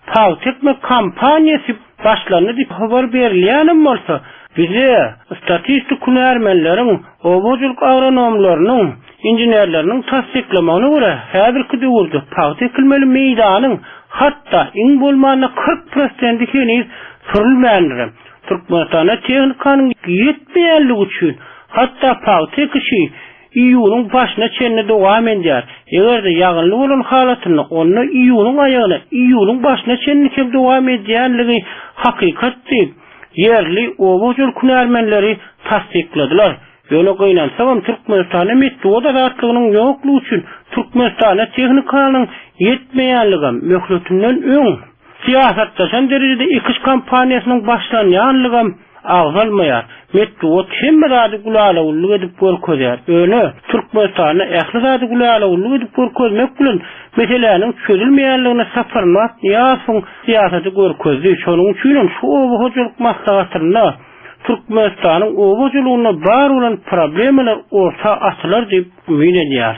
paýta kampaniýasy başlandy diýip habar berilýän bolsa, bize statistik hünärmenleriň, obojuluk agronomlarynyň, injenerleriň tasdiklamagyna görä, häzirki döwürde paýta ekilmeli meýdanyň hatda iň bolmanda 40% ikeni sürülmändir. Türkmenistana tehnikanyň yetmeýänligi üçin hatda paýta ekişi iyunyň başyna çenne dowam edýär. Egerde ýagynly bolan halatyny onu iyunyň aýagyna, iyunyň başyna çenne kep dowam edýänligi hakykatdy. Yerli obojul hünärmenleri tasdikladylar. Ýöne goýlansam Türkmenistana metode ratlygynyň ýoklugy üçin Türkmenistana tehnikanyň yetmeýänligi möhletünden öň. Siýasatdaşan derejede ikiş kampaniýasynyň başlanýanlygy agzalmaýar. Metode hemmedi gulalawlyk edip görkezýär. Öňe Türkmenistana ähli gulalawlyk edip görkezmek bilen meseleniň çözülmeýänligine safarmat ýasyň siýasaty görkezdi. Şonuň üçin şu obojuluk maslahatyna Türkmenistanyň obojulugyna bar bolan problemler orta aslar diýip ümid edýär.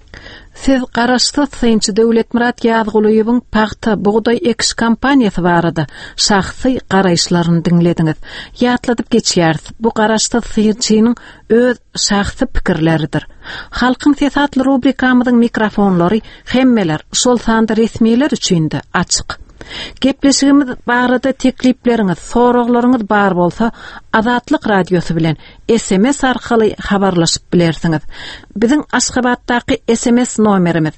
Siz garaşdy Synçy Döwlet Murat Ýazgulyýewiň paýta buğday ekiş kampaniýasy barada şahsy garaşlaryny dinlediňiz. Ýatladyp geçýärsiz. Bu garaşdy Synçynyň öz şahsy pikirleridir. Halkyň sesatly rubrikamyzyň mikrofonlary hemmeler şol sanda resmiler üçin-de açyk. Gepleşigimiz barada teklipleriňiz, soraglaryňyz bar bolsa, Azatlyk radiosu bilen SMS arkaly habarlaşyp bilersiňiz. Biziň Aşgabatdaky SMS nomerimiz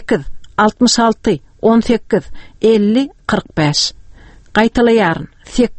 866 18 50 45. Gaýtalaýaryn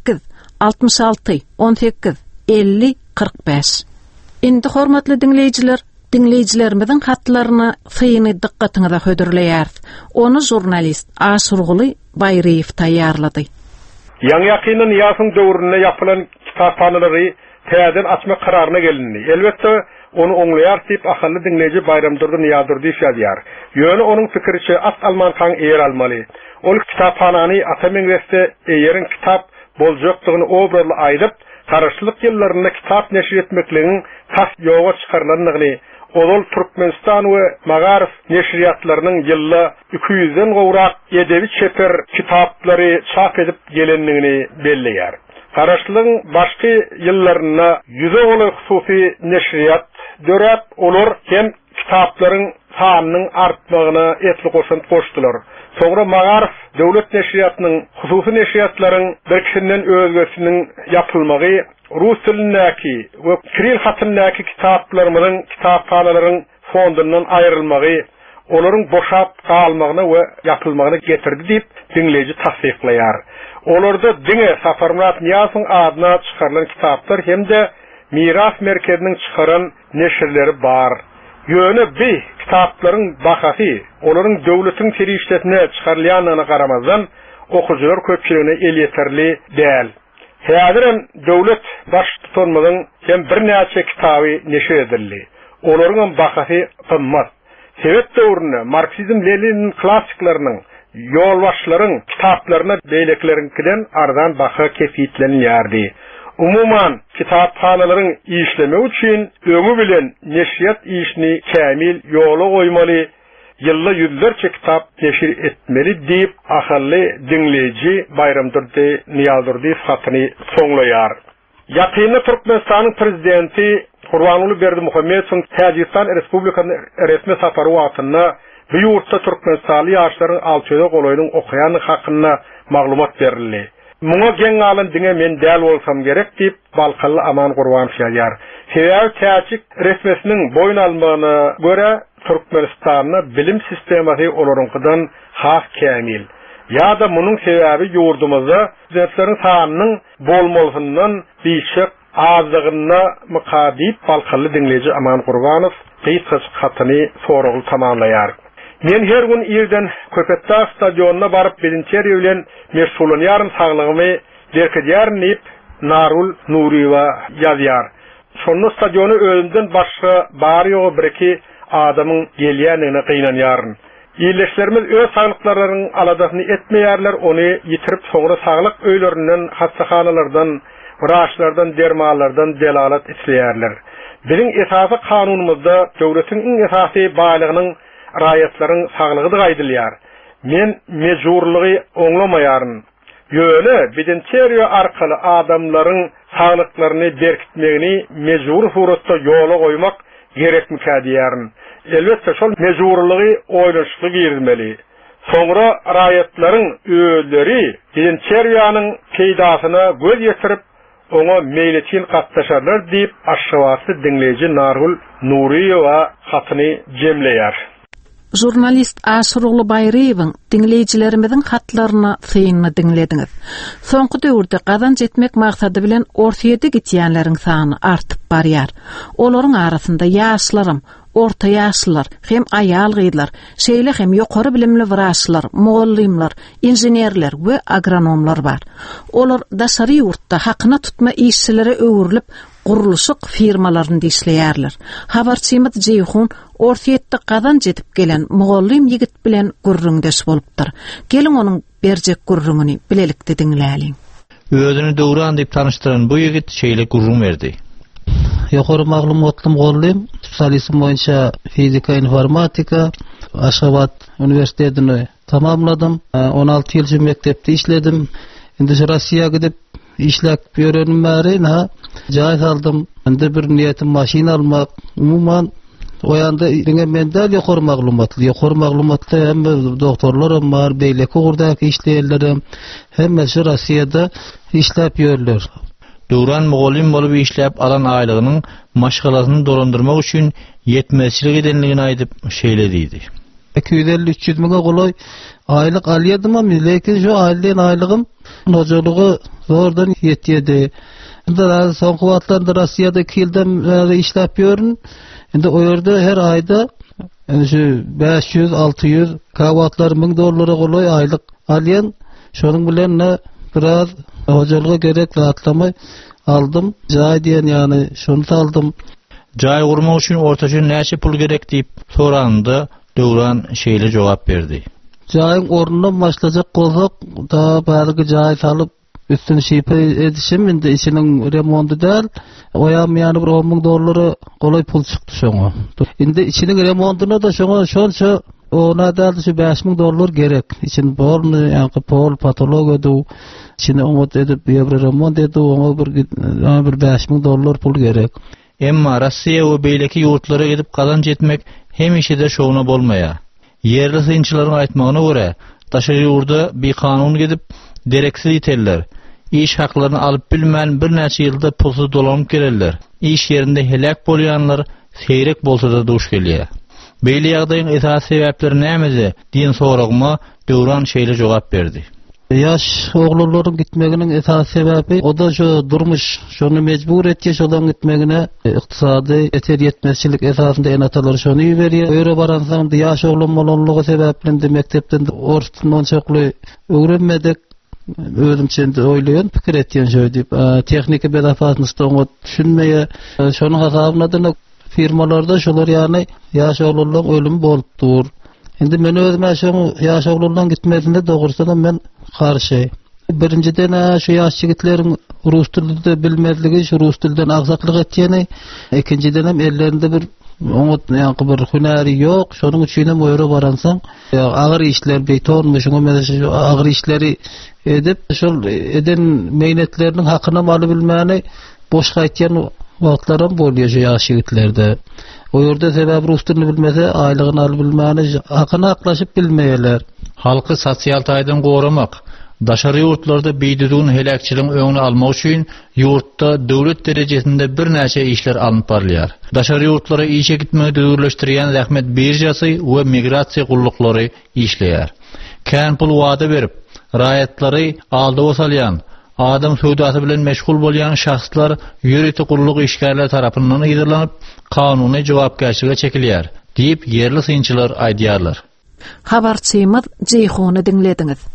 866 18 50 45. Indi hormatly dinleýijiler, dinleyijilerimiziň hatlaryna syny dikkatiňize hödürleýär. Onu jurnalist Aşurguly Bayriýew taýýarlady. Ýa-ni ýakynyň ýasyň döwründe ýapylan kitaphanalary täzeden açma kararyna gelindi. Elbetde onu oňlaýar diýip ahly dinleýiji Bayramdyrdy Niýadyrdy ýazýar. Ýöne onuň pikiriçe As Alman kan eýer almaly. Ol kitaphanany Atamen weste eýerin kitap boljakdygyny obrarly aýdyp, garaşlyk ýyllarynda kitap neşir etmekligiň tas ýoga çykarlandygyny, Olol Türkmenistan we Magarif neşriyatlarynyň ýylda 200-den gowrak edebi çeper kitaplary çap edip gelenligini belleýär. Garaşlygyň başky ýyllaryna 100 goly hususy neşriyat dörep olar hem kitaplaryň sanynyň artmagyna etli goşunt goşdylar. Soňra Magarif döwlet neşriyatynyň hususy neşriyatlaryň bir kişinin özgesiniň ýapylmagy Rus tilindäki we Kiril hatyndaky kitaplarymyň kitaphanalarynň fondundan aýrylmagy, olaryň boşap galmagyna we ýapylmagyna getirdi diýip dinleýiji tasdiklaýar. Olarda diňe Safarmat Niýasyň adyna çykarylan kitaplar hemde Miras merkeziniň çykaran neşirleri bar. Ýöne bi kitaplaryň bahasy, olaryň döwletiň terişletine çykarylýanyna garamazdan okujular köpçüligine el yeterli däl. Häzirem döwlet baş tutanmagyň hem bir näçe kitaby neşir edildi. Olaryň bahasy gymmat. Sowet döwründe Marksizm-Lenin klassiklarynyň ýolbaşlaryň kitaplaryna beýlekleriňkinden arzan baha kefitlenýärdi. Umuman kitaphanalaryň işleme üçin öňü bilen neşriyat işini kämil ýola goýmaly, ýylda ýüzlerçe kitap neşir etmeli diýip ahly dinleýiji Bayramdyrdy Niýadyrdy hatyny soňlaýar. Ýakyny Türkmenistanyň prezidenti Gurbanuly Berdimuhammedowyň Täjikistan Respublikasynyň resmi safary wagtynda bu ýurtda Türkmenistanly ýaşlaryň alçada golaýynyň okuýany hakyna maglumat berildi. Muňa geň alan diňe men däl bolsam gerek diýip Balkaly Aman Gurbanow ýazýar. Sebäbi Täjik resmesiniň boýun almagyna görä Türkmenistanyň bilim sistemasy olaryňkydan has kämil. Ýa-da munyň sebäbi ýurdumyzda derslerin sanynyň bolmalygyndan biçek azlygyna mukadip Balkaly dinleýiji Aman Gurbanow gysgaç hatyny soragy tamamlaýar. Men her gün ýerden Köpetdağ stadionuna baryp birinçi bilen meşgulanýarym saglygymy derkedýärnip Narul Nuriýewa ýazýar. şonu stadionu özünden başga bari ýogy bir-iki adamyň gelýänine gynanýaryn. İyileşlerimiz öz sağlıklarının aladasyny etmeýärler, onu yitirip soňra sağlyk öýlerinden, hastaxanalardan, wraçlardan, dermanlardan delalat etleýärler. Bizim esasy kanunumuzda döwletiň iň esasy baýlygynyň raýatlaryň sağlygydy gaýdylýar. Men mejburlygy oňlamaýaryn. Ýöne bidençeriýa arkaly adamlaryň sağlyklaryny berkitmegini mejbur suratda ýola goýmak gerekmi diýäryn. Elbette şol mejburlygy oýlaşyk girilmeli. Soňra raýatlaryň öýleri bidençeriýanyň peýdasyna göz ýetirip ona meýletin gatnaşarlar diýip aşgawaty dinleýiji Nargul Nuriýewa hatyny jemleýär. Jurnalist Aşyroglu Baýryýewiň dinleýijilerimiziň hatlaryna syňyny dinlediňiz. Soňky döwürde gazanç etmek maksady bilen ortaýa gitýänleriň sany artyp barýar. Olaryň arasynda ýaşlarym, orta ýaşlylar, hem aýal gyýdlar, şeýle hem ýokary bilimli wraçlar, mugallimler, inženerler we agronomlar bar. Olar daşary ýurtda hakyna tutma işçilere öwürilip guruluşyk firmalaryny işleýärler. Habarçymyz Jeyhun ortaýetde gazanç etip gelen mugallim ýigit bilen gurrundeş bolupdyr. Gelin onuň berjek gurrungyny bilelikde dinläliň. Özüni Dowran diýip tanıştyran bu ýigit şeýle gurrun berdi. Ýokary maglumatly mugallim, spesialism boýunça fizika, informatika, Aşgabat Üniversitetini tamamladım. 16 ýyl mektepde işledim. Indi Russiýaga gidip işläp ýörenim bäri, jaý saldım. Indi bir niýetim maşina almak. Umumyň oýanda mende ýokary maglumatly hem doktorlarym bar, beýleki gurdaky işleýärlerim, hemme şu Russiýada işläp ýörler. Dowran mugallim bolup işläp alan aýlygynyň maşgalasyny dolandyrmak üçin ýetmezçilik edenligini aýdyp şeýle diýdi. 250-300 miňe golay aýlyk alýardym, lekin şu aýlygym hojalygy zordan ýetýärdi. Indi soňky wagtlarda Russiýada 2 ýyldan beri işläp ýörün. Indi o ýerde her aýda şu 500-600 kawatlar $1000 golay aýlyk alýan. Şonuň bilen biraz hojalyga gerek atlamay aldım. Jaý diýen ýani şonu aldım. Jaý gurmak üçin ortaça näçe pul gerek diýip soranda Dowran şeýle jogap berdi. Jaýyň ornundan başlajak bolsak da bäzigi jaý salyp üstüne şeýpe edişim, indi içiniň remonty däl. Oýam ýani $10,000 golay pul çykdy şoňa. Indi içiniň remontyna da şonça ona däl şu $5,000 gerek. İçin bolny, ýa-ni pol patolog ödü, içine umut edip bir remont edip, ona bir $5,000 pul gerek. Emma Russiýa we beýleki ýurtlara gidip gazanç etmek hemişe de şowna bolmaýar. Yerli synçylaryň aýtmagyna görä, daşary ýurda bir kanun gidip dereksiz ýeterler. İş haklaryny alyp bilmän bir näçe ýylda pulsuz dolanyp gelirler. İş ýerinde helak bolýanlar seýrek bolsa da duş gelýär. Beýle ýagdaýyň esas sebäpleri nämeze diýen soragyma Dowran şeýle jogap berdi. Yaş oğlullaryň gitmeginiň esas sebäbi o da şu durmuş, şonu mejbur etýär şolan gitmegine ykdysady eter ýetmezçilik esasynda enatalary şonu berýär. Öýre baransaň yaş oglum bolanlygy sebäplen mektepden ortdan çokly öwrenmedik. Özümçe oýlaýan pikir etýän şöý diýip tehnika bedafatynysda onu düşünmeýe şonuň hasabyna da firmalarda şolar ýani yaş oglularyň ölümi bolupdyr. Indi men özüme şu yaş oglularyň gitmesine dogrusyna men karşı. Birinciden şu yaş ýigitleriň rus dilinde bilmezligi, şu rus dilinden agsaklyk etýäni, ikinciden hem ellerinde bir ýa-ni bir hünäri ýok, şonuň üçin hem öýre baransaň, agyr işler beýtonmy, şoňa mesela agyr işleri edip, şol eden meýnetleriniň hakyna alyp bilmäni boşga etýän wagtlaram bolýar şu yaş ýigitlerde. O ýerde sebäbi rus dilini bilmese, aýlygyny alyp bilmäni hakyna aklaşyp bilmeýärler. Halky sosial taýdan goramak, daşary ýurtlarda beýdüdüň helakçylygyň öňüni almak üçin ýurtda döwlet derejesinde bir näçe işler alınıp barýar. Daşary ýurtlara işe gitmegi düýürleşdirýän zähmet birjasy we migrasiýa gullukları işleýär. Kän pul wada berip, raýatlary aldyga salýan, adam söwdasy bilen meşgul bolýan şahslar ýüreti gulluk işgärler tarapyndan ýygyrlanyp, kanuny jogapkerçilige çekilýär diýip yerli synçylar aýdýarlar. Habarçymyz Jeyhuny dinlediňiz.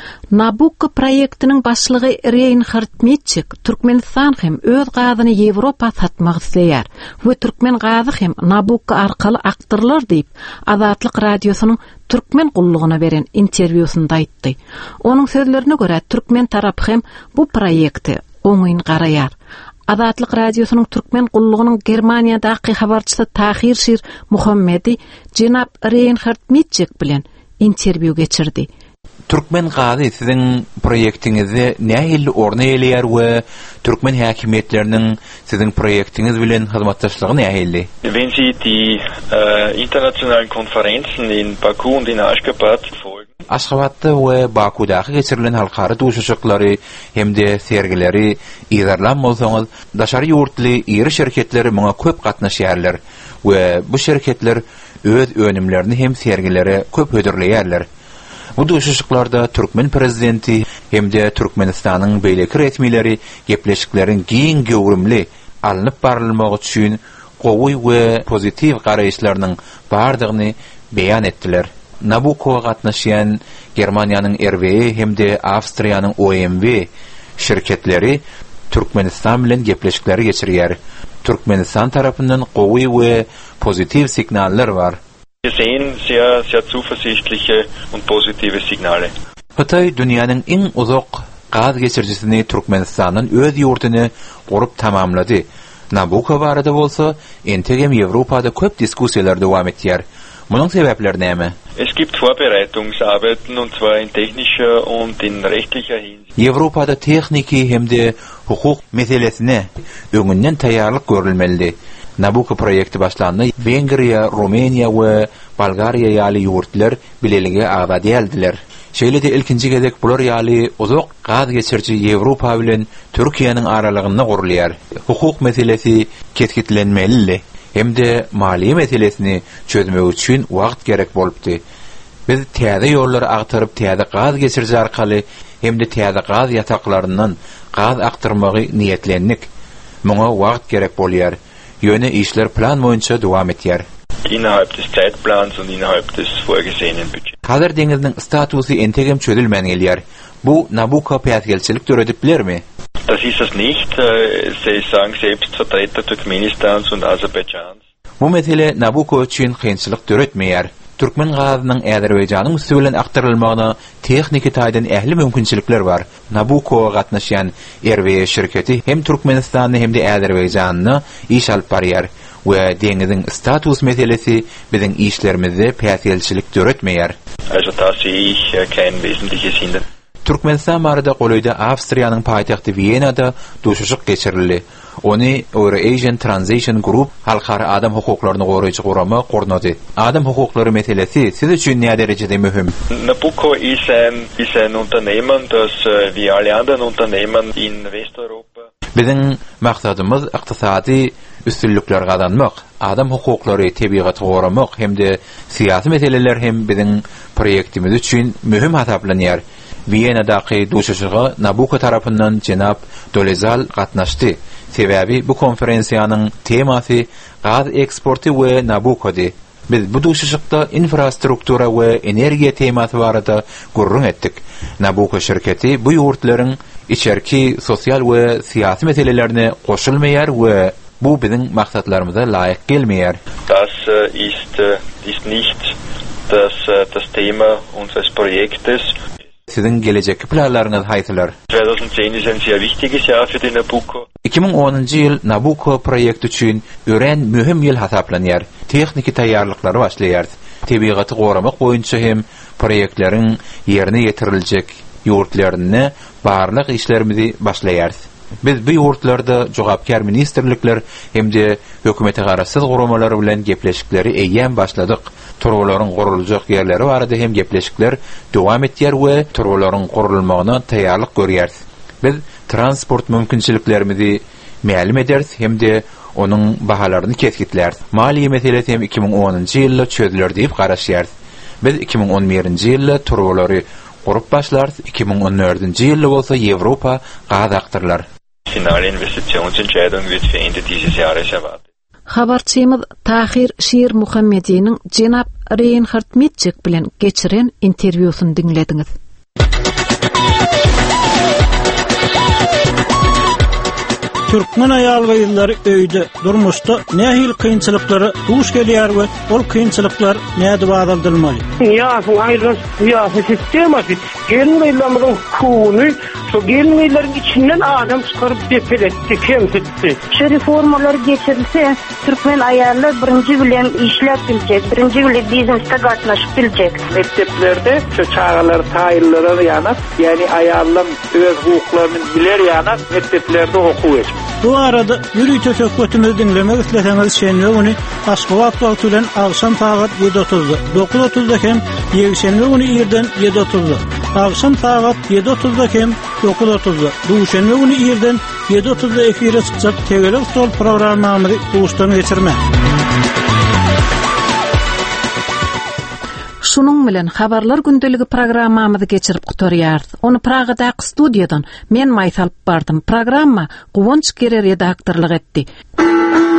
Nabucco proyektinin başlığı Reinhard Mitchik Türkmenistan hem öz gazyny Ýewropa satmak isleýär we Türkmen gazy hem Nabucco arkaly aktyrlar diýip Azatlyk radiosynyň Türkmen gullugyna beren interwýusynda aýtdy. Onuň sözlerine görä Türkmen tarapy hem bu proýekti oňyň garaýar. Azatlyk radiosynyň Türkmen gullugynyň Germaniýadaky habarçysy Tahir Şir Muhammedi Jenap Reinhard Mitchik bilen interwýu geçirdi. Türkmen gazy siziň proýektiňizde nähili orna elýär we Türkmen häkimetleriniň siziň proýektiňiz bilen hyzmatdaşlygy nähili? Wenn Sie die internationalen Konferenzen in Baku und in Aşgabat folgen, Aşgabatda we Bakudaky geçirilen halkara duşuşyklary hemde sergileri ýazarlan bolsaňyz, daşary ýurtly iri şirketleri muňa köp gatnaşýarlar we bu şirketler öz önümlerini hem sergilere köp ödürleýärler. Bu duşuşyklarda Türkmen prezidenti hemde Türkmenistanyň beýleki resmileri gepleşiklerin giň göwrümli alınıp barylmagy üçin gowy we pozitiv garaýşlarynyň bardygyny beýan etdiler. Nabucco'ga gatnaşýan Germaniýanyň RWE hemde Awstriýanyň OMV şirketleri Türkmenistan bilen gepleşikleri geçirýär. Türkmenistan tarapyndan gowy we pozitiv signallar var. Wir sehen sehr zuversichtliche und positive Signale. Hatay dünýäniň iň uzak gaz geçirjisini Türkmenistanyň öz ýurtyny gurup tamamlady. Nabucco barada bolsa, entegem Ýewropada köp diskussiýalar dowam etýär. Munyň sebäpleri näme? Es gibt Vorbereitungsarbeiten und zwar in technischer und in rechtlicher Hinsicht. Ýewropada techniki hemde hukuk meselesine öňünden taýýarlyk görülmeli. Nabucco proýekti başlandy. Wengriýa, Rumeniýa we Bolgariýa ýaly ýurtlar bilelige agda däldiler. Şeýle de ilkinji gezek bular ýaly uzak gaz geçirji Ýewropa bilen Türkiýanyň aralygynda gurulýar. Hukuk meselesi ketgitlenmeli. Hemde maliýe meselesini çözmek üçin wagt gerek bolupdy. Biz täze ýollar agtyryp täze gaz geçirji arkaly hemde täze gaz ýataklarynyň gaz aktyrmagy niýetlendik. Muňa wagt gerek bolýar. Ýöne işler plan boýunça dowam etýär. Innerhalb des Zeitplans und innerhalb des vorgesehenen Budgets. Hazır deňiziň statusy entegem çözülmän gelýär. Bu Nabucco päsgelçilik törediplermi? Das ist es nicht. Sie sagen selbst Vertreter Turkmenistans und Aserbaidschans. Bu mesele Nabucco üçin kynçylyk töretmeýär. Türkmen gazynyň Äzerbeýjanyň üstü bilen aktyrylmagyna techniki taýdan ähli mümkinçilikler bar. Nabucco'ga gatnaşýan RWE şirketi hem Türkmenistanyny hem de Äzerbeýjanyny iş alyp barýar we deňiziň status meselesi biziň işlerimizde päsgelçilik töretmeýär. Also da sehe ich kein wesentliches Hinder. Türkmenistan barada goýda Awstriýanyň paýtagty Wienada duşuşyk geçirildi. Ony Euro-Asian Transition Group halkara adam hukuklaryny goraýjy gurama gurnady. Adam hukuklary meselesi siz üçin näme derejede mühim? Nabucco ist ein Unternehmen, das wie alle anderen Unternehmen in Westeuropa. Biziň maksadymyz ykdysady üstünlükler kazanmak, adam hukuklary tebigaty goramak hemde siyasi meseleler hem biziň proýektimiz üçin mühim hasaplanýar. Wienadaky duşuşyga Nabucco tarapyndan Jenap Dolezal gatnaşdy. Sebäbi bu konferensiýanyň temasy gaz eksporty we Nabucco'dy. Biz bu duşuşykda infrastruktura we energiýa temasy barada gurrun etdik. Nabucco şirketi bu ýurtlaryň içerki sosial we siyasi meselelerine goşulmaýar we bu biziň maksatlarymyza laýyk gelmeýär. Das ist nicht das Thema unseres Projektes. Sizin gelecek planlaryňyz haýsylar? 2010 ist ein sehr wichtiges Jahr für die Nabucco. 2010-njy ýyl Nabucco proýekti üçin ören mühim ýyl hasaplanýar. Techniki taýýarlyklary başlaýar. Tebigaty goramak boýunça hem proýektleriň ýerine ýetiriljek ýurtlaryny barlyk işlerimizi başlaýar. Biz bu ýurtlarda jogapkar ministrlikler hemde hökümete garaşsyz guramalar bilen gepleşikleri eýýän başladyk. Turgularyň guruljak ýerleri barada hem gepleşikler dowam etýär we turgularyň gurulmagyna taýýarlyk görýär. Biz transport mümkinçiliklerimizi ma'lum ederiz hemde onuň bahalaryny kesgitler. Maliýe meselesi hem 2010-njy ýylda çözüler diýip garaşýar. Biz 2011-nji ýylda turgulary gurup başlar, 2014-nji ýylda bolsa Ýewropa gaz aktyrlar. Finale Investitionsentscheidung wird für Ende dieses Jahres erwartet. Habarçymyz Tahir Şir Muhammediň Jenap Reinhard Mitchik bilen geçiren interwýusyny dinlediňiz. Türkmen ayal we ýyllar öýde durmuşda nähil kynçylyklara duş gelýär we ol kynçylyklar näde badaldylmaly? Ýa-sy aýrylýan ýa-sy sistematy. Gelmeýlerin kuny, şu gelmeýlerin içinden adam çykaryp depeletdi, kemsetdi. Şu reformalar geçirilse, Türkmen ayarlar birinci bilen işlep bilecek, birinci bilen biznesde gatnaşyp bilecek. Mekteplerde şu çağalar taýyrlara ýanak, ýani ayarlar öz hukuklaryny biler ýanak mekteplerde okuýar. Bu arada ýürüýte söhbetimizi dinlemek isleseňiz şenwe güni Aşgabat wagty bilen akşam saat 7:30'da, 9:30'da hem ýekşenwe güni ýerden 7:30'da. Akşam saat 7:30'da hem 9:30'da. Duşenwe güni ýerden 7:30'da efire çykjak Tegelik Stol programmamyzy duşdan geçirmek. Şunun bilen habarlar gündeligi programmamyzy geçirip gutarýar. Onu Pragadaky studiýadan men maýsalyp bardym. Programma Gowunç Gerer redaktorlyk etdi.